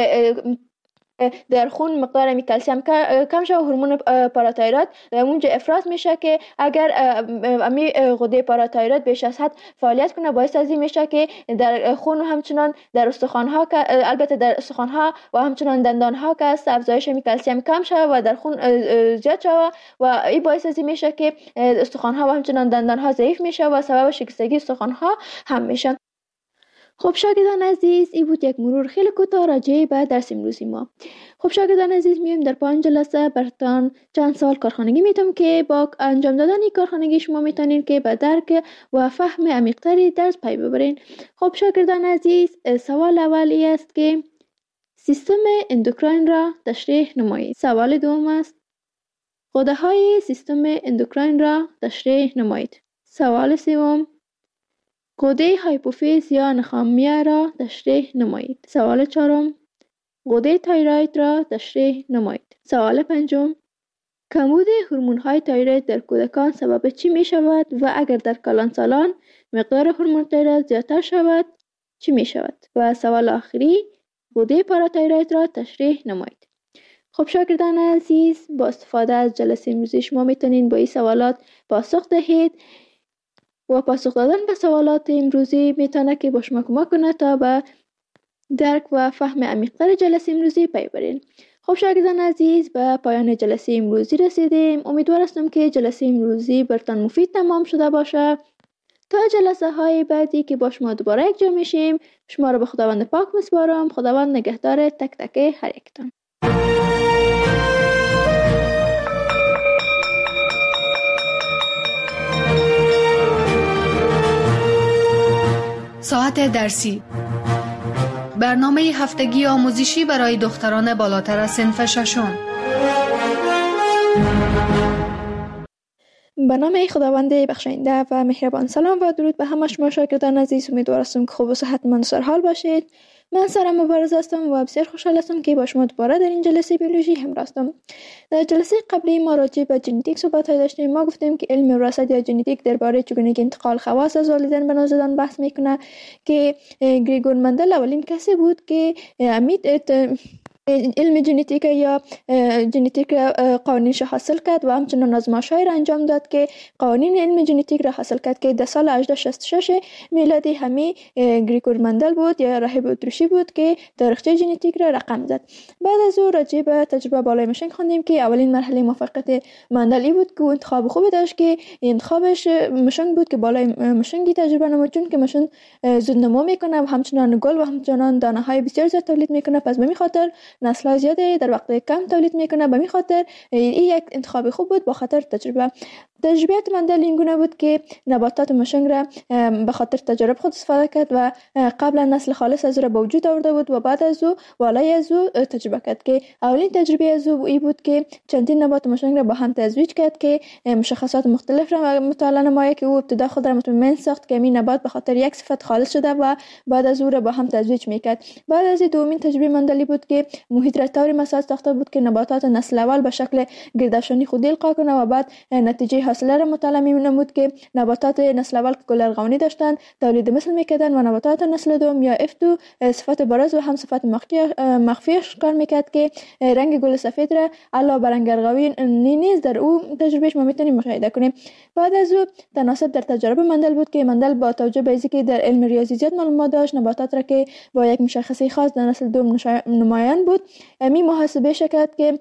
در خون مقدار کلسیم کم شود هورمون پاراتایروید اونجا افراز میشه که اگر امی غده پاراتایروید بیش از حد فعالیت کنه باعث از این میشه که در خون و همچنان در استخوان‌ها البته در استخوان‌ها و همچنان دندان‌ها که است افزایش کلسیم کم شود و در خون زیاد شود و این باعث از این میشه که استخوان‌ها و همچنان دندان‌ها ضعیف میشه و سبب شکستگی استخوان‌ها هم میشن. خب شاگردان عزیز، این بود یک مرور خیلی کوتاه راجع به درس امروزی ما. خب شاگردان عزیز، میایم در 5 جلسه براتون چند سوال کارخانگی میتونم که با انجام دادن این کارخانگی شما میتونین که به درک و فهم عمیق‌تری درس پی ببرین. خب شاگردان عزیز، سوال اولی است که سیستم اندوکراین را تشریح نمایید. سوال دوم است غده های سیستم اندوکراین را تشریح نمایید. سوال سوم غده هایپوفیز یا نخامیه را تشریح نمایید. سوال چهارم غده تایروید را تشریح نمایید. سوال پنجم کمبود هورمون های تایروید در کودکان سبب چی می شود و اگر در کلانسالان مقدار هورمون تایروید زیادتر شود چی می شود؟ و سوال آخری غده پاراتایروید را تشریح نمایید. خب شاگردان عزیز، با استفاده از جلسه امروزی شما میتونین با این سوالات پاسخ دهید و پاسخ دادن به سوالات امروزی میتونه که با شما کمک کنه تا به درک و فهم عمیق‌تر جلسه امروزی پی برین. خب شاگردان عزیز، به پایان جلسه امروزی رسیدیم. امیدوار هستم که جلسه امروزی برتان مفید تمام شده باشه. تا جلسه های بعدی که با شما دوباره یک جا میشیم، شما رو به خداوند پاک میسپارم. خداوند نگهدار تک تک هر یکتان. ساعت درسی، برنامه هفتگی آموزشی برای دختران بالاتر از صنف ششم. به نام خداوند بخشاینده و مهربان. سلام و درود به همه شما شاگردان عزیز. امیدوار هستم که خوب و صحتمند و سرحال باشید. من سارا مبارز هستم و بسیار خوشحال هستم که با شما دوباره در این جلسه بیولوژی همراه هستم. در جلسه قبلی ما راجع به ژنتیک صحبت داشتیم. ما گفتیم که علم وراثت یا ژنتیک درباره چگونگی انتقال خواص از والدین به نوزادان بحث میکنه که گریگور مندل اولین کسی بود که علم ژنتیک یا ژنتیک قوانینش حاصل کرد و همچنان آزمایش‌های را انجام داد که قوانین علم ژنتیک را حاصل کرد که در سال 1866 میلادی همی گریگور مندل بود یا راهب اتریشی بود که تاریخچه ژنتیک را رقم زد. بعد از او راجع به تجربه بالای مشنگ خواندیم که اولین مرحله موفقیت مندل بود که انتخاب خوبی داشت که انتخابش مشنگ بود که بالای مشنگی تجربه نمود، چون که مشن زود نمو میکنه و همچنان گل و همچنان دانه های بسیار زیاد تولید میکنه. پس به این خاطر نسل زیاده در وقت کم تولید میکنه. به این خاطر این یک انتخاب خوب بود. با خاطر تجربیات مندل این گونه بود که نباتات مشنگ را به خاطر تجارب خود استفاده کرد و قبلا نسل خالص از او را به وجود آورده بود و بعد از او والای از او تجربه کرد که اولین تجربه از او این بود که چندین نبات مشنگ را با هم تزویج کرد که مشخصات مختلف را مطالعه نماید که او ابتدا خود را مطمئن ساخت که این نبات به خاطر یک صفت خالص شده و بعد از او را با هم تزویج میکرد. بعد از دومین تجربه مندلی بود که محیط را طوری مساج ساخته بود که نباتات نسل اول به شکل گردافشانی خودی القا کنه و بعد نتیجه حاصله را مطالعه می‌نمود که نباتات نسل اول که گل ارغوانی داشتند تولید مثل میکردند و نباتات نسل دوم یا F2 صفت بارز و هم صفت مخفیش کار میکرد که رنگ گل سفید را علاوه بر رنگ ارغوانی نیز در او تجربهش ما میتونیم مشاهده کنیم. بعد از او تناسب در تجارب مندل بود که مندل با توجه به اینکه در علم ریاضی زیاد معلومات داشت نباتات را که با یک مشخصه خاص در نسل دوم نمایان بود می محاسبه شکرد که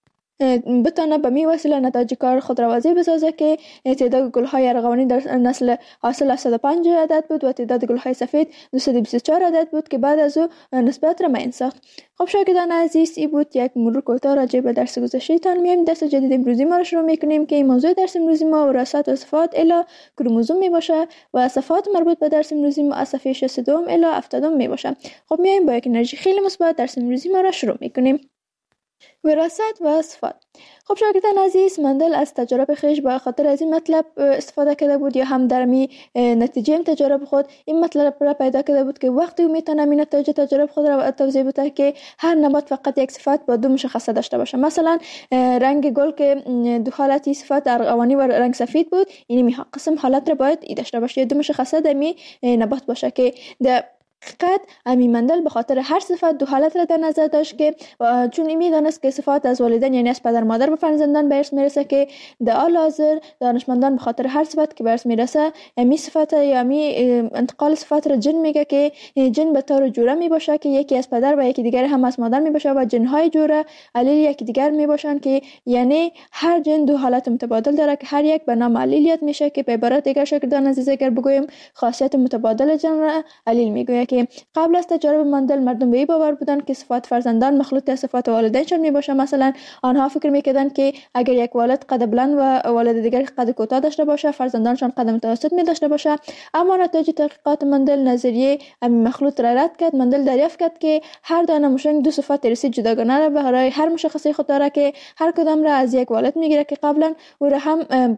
بتانه به می وسیله نتایج کار خود را واضح بسازه که تعداد گل‌های ارغوانی در نسل حاصل 105 عدد بود و تعداد گل‌های سفید 224 عدد بود که بعد از او نسبت را معین ساخت. خب شاگردان عزیز، این بود یک مرور کوتاه راجع به درس گذشته‌تان. میایم درس جدید امروزی ما را شروع می‌کنیم که موضوع درس امروزی ما وراثت و صفات الی کروموزوم می باشه و صفات مربوط به درس امروزی ما از صفحه 62 الی 70 می باشه. خب میایم با یک انرژی خیلی مثبت درس امروزی ما را شروع می‌کنیم. وراثت و صفات. خب شاگردان عزیز، مندل از تجارب خویش به خاطر از این مطلب استفاده کرده بود یا هم در می نتیجه تجارب خود این مطلب را پیدا کرده بود که وقتی میتونه این نتیجه تجارب خود را توضیح بده که هر نبات فقط یک صفت با دو مشخصه داشته باشه. مثلا رنگ گل که دو حالتی صفت ارغوانی و رنگ سفید بود، این قسم حالت را باید ای داشته باشه، دو مشخصه در می نبات باشه که در حقیقت امی مندل به خاطر هر صفت دو حالت را در نظر داشت که چون این میدانست که صفات از والدین یعنی از پدر مادر به فرزندان به ارث میرسه که در حال حاضر دانشمندان به خاطر هر صفت که به ارث میرسه امی صفت یا امی انتقال صفات را جن میگه که جن به طور جوره می باشه که یکی از پدر و یکی دیگر هم از مادر می باشه و جنهای جوره علیل یکی دیگر می باشن که یعنی هر جن دو حالت متبادل داره که هر یک به نام علیلیت میشه که به عبارت دیگر شاگردان عزیز اگر بگویم خاصیت متبادل جن را علیل میگوید که قبل از تجارب مندل مردم به این باور بودند که صفات فرزندان مخلوط از صفات والدینشان میباشه. مثلا آنها فکر میکردند که اگر یک والد قد بلند و والد دیگر قد کوتاه داشته باشه داشتن قد متوسط می داشته باشه. اما نتیجه تحقیقات مندل نظریه مخلوط را رد کرد. مندل دریافت کرد که هر دانه موشنگ دو صفت ریسی جداگانه را برای هر مشخصه خود داره که هر کدام را از یک والد میگیره که قبلا او را هم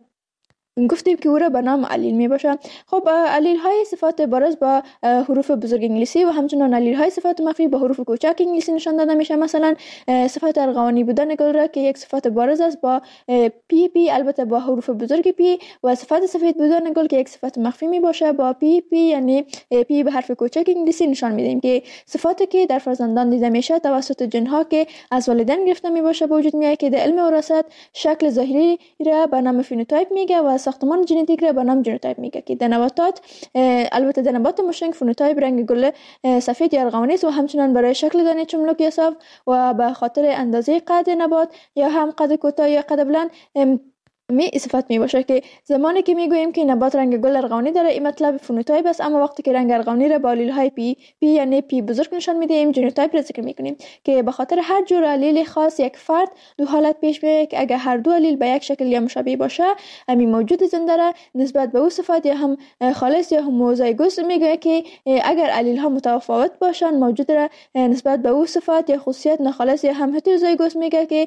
گفتیم که او را به نام علیل می باشه. خب علیل های صفات بارز با حروف بزرگ انگلیسی و همچنان علیل های صفات مخفی با حروف کوچک انگلیسی نشان داده میشه. مثلا صفات ارغوانی بودن گل را که یک صفات بارز است با پی البته با حروف بزرگ پی و صفات سفید بودن گل که یک صفات مخفی می باشه با پی یعنی پی به حرف کوچک انگلیسی نشان میدیم که صفاتی که در فرزندان دیده میشه توسط جنها که از والدین گرفته می باشه به وجود میاد که در علم وراثت شکل ظاهری را به نام فنوتایپ میگه و ساختمان ژنتیک را به نام ژنوتایپ میگه که در نباتات البته در نبات موشنگ فنوتایپ رنگ گل سفید یا ارغوانی است و همچنان برای شکل دانه چملک یا صاف و به خاطر اندازه قد نبات یا هم قد کوتاه یا قد بلند می صفت می باشه که زمانی که میگوییم که نبات رنگ گل ارغوانی داره این مطلب فنوتایپ است. اما وقتی که رنگ ارغوانی را با علیل های پی یعنی پی بزرگ نشان میدیم ژنوتایپ را ذکر میکنیم که به خاطر هر جور علیل خاص یک فرد دو حالت پیش میاد که اگر هر دو علیل به یک شکل یا مشابه باشه امی موجود زنده را نسبت به او صفت یا هم خالص یا هموزایگوس میگه که اگر علیل ها متفاوت باشن موجود را نسبت به او صفت یا خاصیت ناخالص یا هم هتروزایگوس میگه که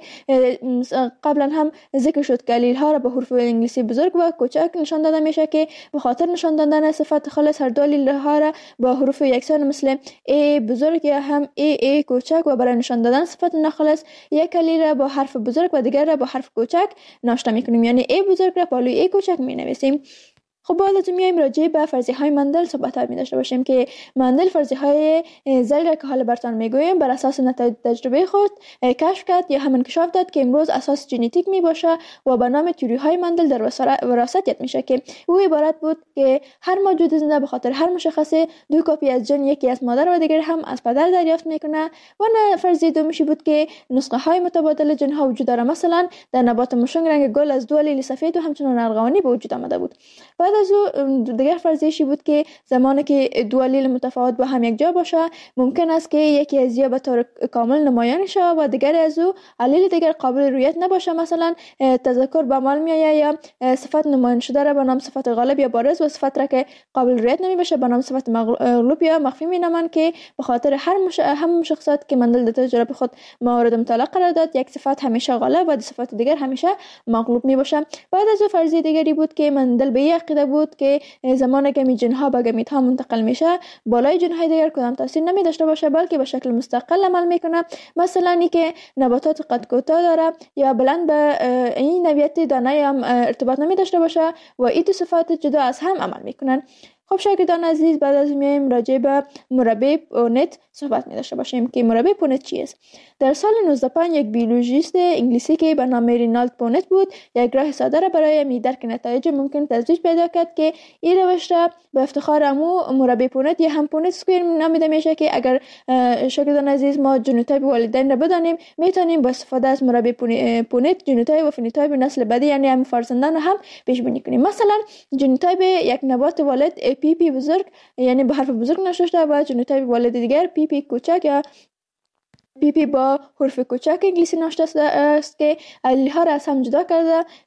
قبلا هم ذکر شد که علیل ها به حروف انگلیسی بزرگ و کوچک نشان داده میشه که به خاطر نشان دادن صفت خالص هر دو علیل ها را با حروف یکسان مثل ای بزرگ یا هم ای کوچک و برای نشان دادن صفت ناخالص یک علیل را با حرف بزرگ و دیگر را با حرف کوچک ناشته میکنیم یعنی ای بزرگ را پالوی ای کوچک مینویسیم. خب باید از میایم راجع به فرضیه های مندل صحبت می داشته باشیم که مندل فرضیه های زل را که حالا براتون میگویم بر اساس نتایج تجربه خود کشف کرد یا هم انکشاف داد که امروز اساس ژنتیک می باشه و به نام تئوری های مندل در وراثت یاد میشه که او عبارت بود که هر موجود زنده به خاطر هر مشخصه دو کپی از ژن یکی از مادر و دیگر هم از پدر دریافت میکنه. و فرضیه دومشی بود که نسخه های متبادل ژن ها وجود داره. مثلا در نبات موشنگ رنگ گل از دو علیل سفید و همچنان ارغوانی به وجود آمده بود. بعد از او دیگر فرضیه‌ای بود که زمانی که دو علیل متفاوت با هم یک جا باشه ممکن است که یکی از یا به طور کامل نمایان شه و دیگر از او علیل دیگر قابل رویت نباشه. مثلا تذکر به عمل میآید یا صفت نمایان شده را به نام صفت غالب یا بارز و صفت را که قابل رویت نمی باشه به نام صفت مغلوب یا مخفی مینامند که به خاطر هم شخصیت که مندل در تجربه خود مورد مطالعه قرار داد یک صفت همیشه غالب و صفت دیگر همیشه مغلوب می باشه. بعد از او فرضیه دیگری بود که مندل به عقیده بود که زمانی که جنها به گمیت ها منتقل میشه بالای جنهای دیگر کدام تاثیر نمی داشته باشه بلکه به شکل مستقل عمل میکنه. مثلا ای که نباتات قد کوتاه داره یا بلند به این نوعیت دانه هم ارتباط نمی داشته باشه و این دو صفات جدا از هم عمل میکنن. خب شاگردان عزیز بعد از میایم راجع به مربع پونت صحبت می داشته باشیم که مربع پونت چیست. در سال 1905 یک بیولوژیست انگلیسی که به نام رینالد پونت بود یک راه ساده را برای درک نتایج ممکن تزویج پیدا کرد که این روش را به افتخار امو مربع پونت یا هم پونت اسکوئر نامیده میشه که اگر شاگردان عزیز ما ژنوتایپ والدین را بدانیم میتونیم با استفاده از مربع پونت ژنوتایپ و فنوتایپ نسل بعدی یعنی هم فرزندان هم پیش بینی کنیم. مثلا ژنوتایپ یک نبات والد پی بزرگ یعنی با حرف بزرگ نوشته و ژنوتایپ والد دیگر پی کوچک یا پی با حرف کوچک انگلیسی نوشته است که علیل ها را از هم جدا کرده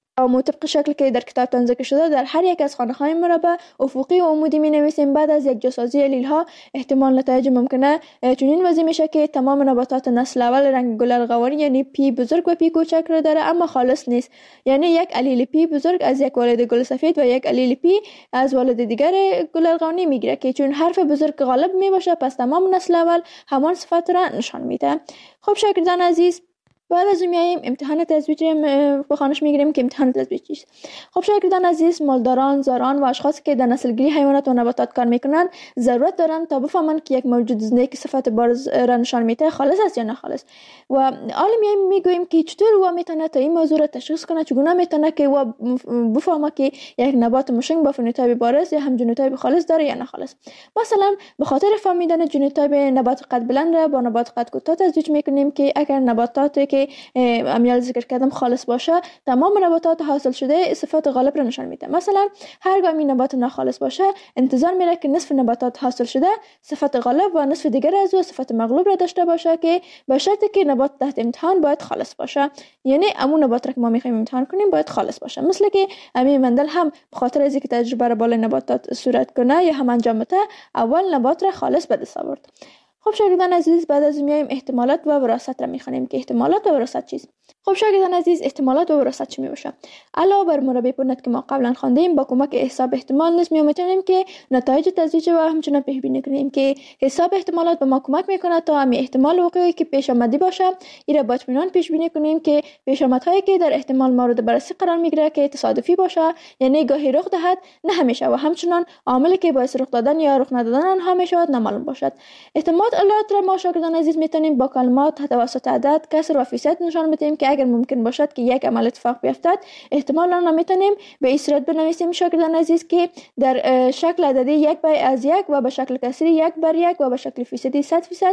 اما طبق شکل که در کتابتان ذکر شده در هر یک از خانه‌های مربع افقی و عمودی می‌نویسیم. بعد از یک جاسازی الیل‌ها احتمال نتایج ممکنه چنین وضع میشه که تمام نباتات نسل اول رنگ گل ارغوانی یعنی پی بزرگ و پی کوچک را داره اما خالص نیست. یعنی یک الیل پی بزرگ از یک والد گل سفید و یک الیل پی از والد دیگر گل ارغوانی میگیره که چون حرف بزرگ غالب میباشه پس تمام نسل اول همان صفت را نشان میده. خب شاگردان عزیز، بعد از میاییم امتحان تزویج به خانش میگیریم که امتحان تزویج چیست. خب شاگردان عزیز، مالداران، زاران و اشخاصی که در نسلگیری حیوانات و نباتات کار میکنن ضرورت دارن تا بفهمن که یک موجود زنده که صفت بارز را نشان میده خالص است یا ناخالص. و حالا میایم میگوییم که چطور او میتونه تا این موضوع را تشخیص کنه، چگونه میتونه که او بفهمه که یک نبات مشنگ با فنوتایپ بارز یا هم ژنوتایپ خالص داره یا ناخالص. مثلا به خاطر فهمیدن ژنوتایپ نبات قد بلند را با نبات قد کوتاه تزویج میکنیم که اگر نباتاتی که امیال ذکر کردم خالص باشه تمام نباتات حاصل شده صفات غالب را نشان میده. مثلا هرگاه این نبات ناخالص باشه انتظار میره که نصف نباتات حاصل شده صفت غالب و نصف دیگر از او صفت مغلوب را داشته باشه که به شرطی که نبات تحت امتحان باید خالص باشه. یعنی همون نبات را که ما میخوایم امتحان کنیم باید خالص باشه. مثل که امی مندل هم به خاطر از اینکه تجربه را بالای نباتات صورت کنه یا هم انجام بده اول نبات را خالص به دست آورد. خب شاگردان عزیز، بعد از میایم احتمالات و وراثت را میخوانیم که احتمالات و وراثت چیست. خب شاگردان عزیز، احتمالات و وراثت چی میباشه؟ علاوه بر مربع پونت که ما قبلا خواندیم با کمک حساب احتمال نیز میتونیم که نتایج تزویج و همچنین پیش بینی کنیم که حساب احتمالات به ما کمک میکنه تا همین احتمال وقوعی که پیش آمده باشه ایره با اطمینان پیش بینی کنیم که پیش آمدهایی که در احتمال مورد بررسی قرار میگیره که تصادفی باشه یعنی گاهی رخ دهد نه همیشه و همچنین عاملی که باعث رخ دادن یا رخ ندادن آنها میشود نامعلوم باشد. احتمالات را ما شاگردان عزیز میتونیم با کلمات توسط عدد، کسر و فیصد نشان بدیم که اگر ممکن باشد که یک عمل اتفاق بیفتد احتمال آن را میتونیم به این صورت بنویسیم شاگردان عزیز که در شکل عددی 1 از 1 و به شکل کسری 1 بر 1 و به شکل فیصدی 100%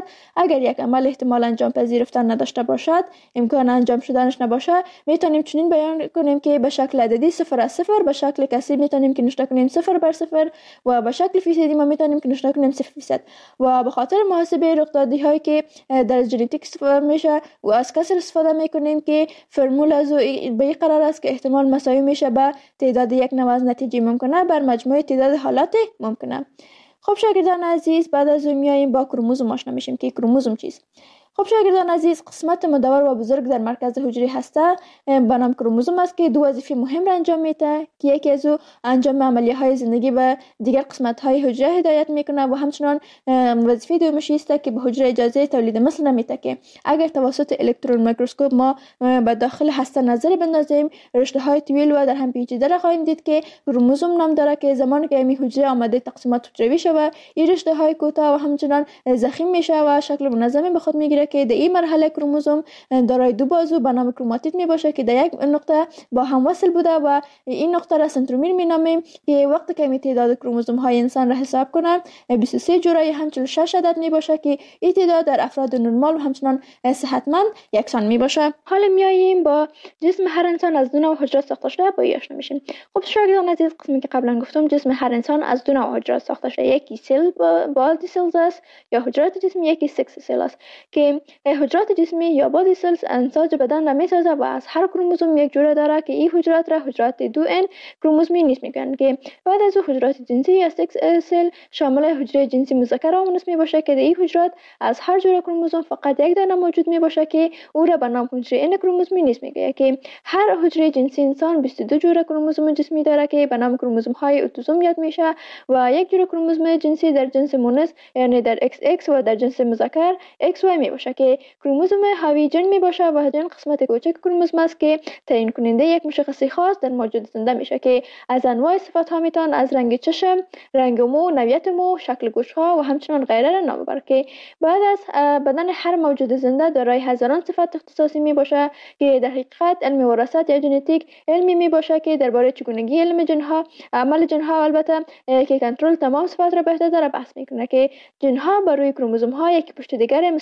اگر یک عمل احتمال انجام پذیرفتن نداشته باشد امکان انجام شدنش نباشه میتونیم چنین بیان کنیم که به شکل عددی 0 از 0 به شکل کسری میتونیم که نشان کنیم 0 بر 0 و به شکل فیصدی ما میتونیم که نشان کنیم 0% و به خاطر محاسبه رخدادی هایی که در ژنتیک استفاده میشه و از کسر استفاده میکنیم که فرمول از به این قرار است که احتمال مساوی میشه به تعداد یک نوع از نتیجه ممکنه بر مجموع تعداد حالات ممکنه. خب شاگردان عزیز، بعد از اون میاییم با کروموزوم آشنا میشیم که کروموزوم چیست. خب شاگردان عزیز، قسمت مدور و بزرگ در مرکز حجره هسته به نام کروموزوم است که دو وظیفه مهم را انجام میده که یکی از او انجام عملیه‌های زندگی و دیگر قسمت‌های حجره هدایت میکنه و همچنین وظیفه دومش است که به حجره اجازه تولید مثل نمیده که اگر توسط الکترون میکروسکوپ ما به داخل هسته نظر بندازیم رشته‌های طویل و در هم پیچیده را خواهیم دید که کروموزوم نام داره که زمانی که این حجره آماده تقسیمات حجروی شود این رشته‌های کوتاه و همچنین ضخیم میشه و شکل منظمی به خود میگیره که در این مرحله کروموزوم دارای دو بازو به نام کروماتید می باشه که در یک نقطه با هم وصل بوده و این نقطه را سنترومیر می نامیم که وقتی که می تعداد کروموزوم های انسان را حساب کنم 23 جوره هم 46 عدد می باشه که این تعداد در افراد نرمال و همچنان صحتمند یکسان می باشه. حالا میاییم با جسم هر انسان از دو نوع حجرات ساخته شده با آشنا میشیم. خب شاگردان عزیز، قسمی که قبلا گفتم جسم هر انسان از دو نوع حجرات ساخته شده، یکی سل بادی سلز است یا حجرات جسمی، یکی سکس سل است که حجرات جسمی یا بادی سلز انساج بدن را میسازه و از هر کروموزوم یک جوره داره که این حجرات را حجرات 2n کروموزومی نیست میگن که بعد از حجرات جنسی یا سکس سل شامل حجره جنسی مذکر و مؤنث میباشه که در این حجرات از هر جوره کروموزوم فقط یک دانه موجود میباشه که او را به نام حجره n کروموزومی نیست میگه که هر حجره جنسی انسان 22 جوره کروموزوم جسمی داره که به نام کروموزوم های اتوزوم یاد میشه و یک جوره کروموزوم جنسی در جنس مؤنث یعنی در XX و در جنس مذکر XY میباشه که کروموزوم حاوی جن می باشه و جن قسمت کوچک کروموزوم است که تعیین کننده یک مشخصی خاص در موجود زنده میشه که از انواع صفات ها میتون از رنگ چشم، رنگ مو، نوعیت مو، شکل گوش ها و همچنین غیره را نام ببره که بعد از بدن هر موجود زنده دارای هزاران صفت اختصاصی می باشه که در حقیقت علم وراثت یا ژنتیک علمی می باشه که درباره چگونگی علم جن ها، عمل جن ها البته که کنترل تمام صفات را بهتر بحث میکنه که جن ها بر روی کروموزوم ها یکی پشت دیگر مثل دانه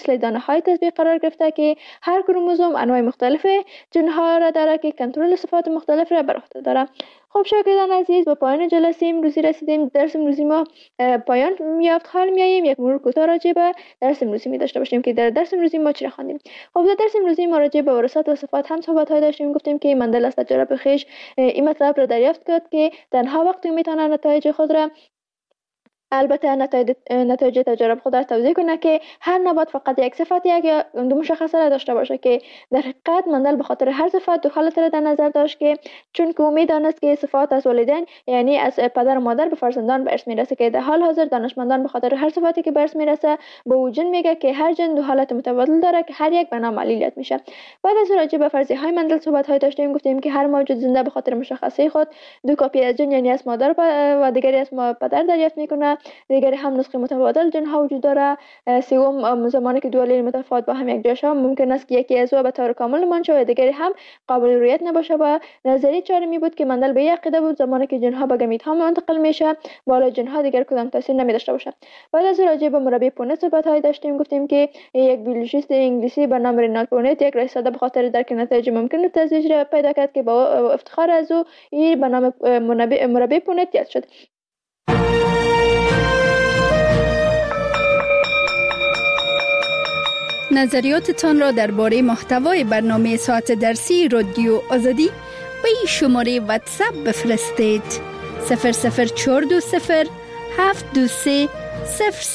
های تطبیق قرار گرفته که هر کروموزوم انواع مختلف ژن ها را دارد که کنترل صفات مختلف را بر عهده دارد. خب شاگردان عزیز، به پایان جلسه امروزی رسیدیم. درس امروزی ما پایان یافت. حال میاییم یک مرور کوتاه راجع به درس امروزی می داشته باشیم که در درس امروزی ما چی خواندیم. خب در درس امروزی ما راجع به وراثت و صفات هم صحبت های داشتیم. گفتیم که مندل از تجربه خویش این مطلب را دریافت کرد که تنها وقتی میتونه نتایج خود را البته نتایج تجارب خود را توضیح کنه که هر نبات فقط یک صفت یک یا دو مشخصه را داشته باشه که در حقیقت مندل به خاطر هر صفت دو حالت را در نظر داشت که چون که امید دانست که صفات از والدین یعنی از پدر و مادر به فرزندان به ارث میرسه که در حال حاضر دانشمندان به خاطر هر صفتی که به ارث میرسه به وجود میگه که هر ژن دو حالت متبادل داره که هر یک به نام علیلیت میشه. بعد از راجع به فرضیه های مندل صحبت های داشتیم. گفتیم که هر موجود زنده به خاطر مشخصه خود دو کپی از ژن یعنی از مادر و دیگری از پدر دریافت میکنه. دیگری هم نسخه متبادل ژن ها وجود داره. سوم زمانی که دو آلیل متفاوت با هم یک جا شوند ممکن است که یکی از او به طور کامل منشأ و دیگری هم قابل رؤیت نباشه. و نظریه چهارمی بود که مندل به یک عقیده بود زمانی که ژن ها به گمیت ها منتقل میشه بالا ژن ها دیگر کدام تاثیر نمی داشته باشه. بعد از راجع به مربی پونت صحبت های داشتیم. گفتیم که یک بیولوژیست انگلیسی به نام رینالد پونت یک رئیس ساده به خاطر درک نتایج ممکن تزریق را پیدا کرد که با افتخار از او به نام مربی پونت یاد شد. نظریاتتان را درباره محتوای برنامه ساعت درسی رادیو آزادی به این شماره واتساپ بفرستید: 00420 723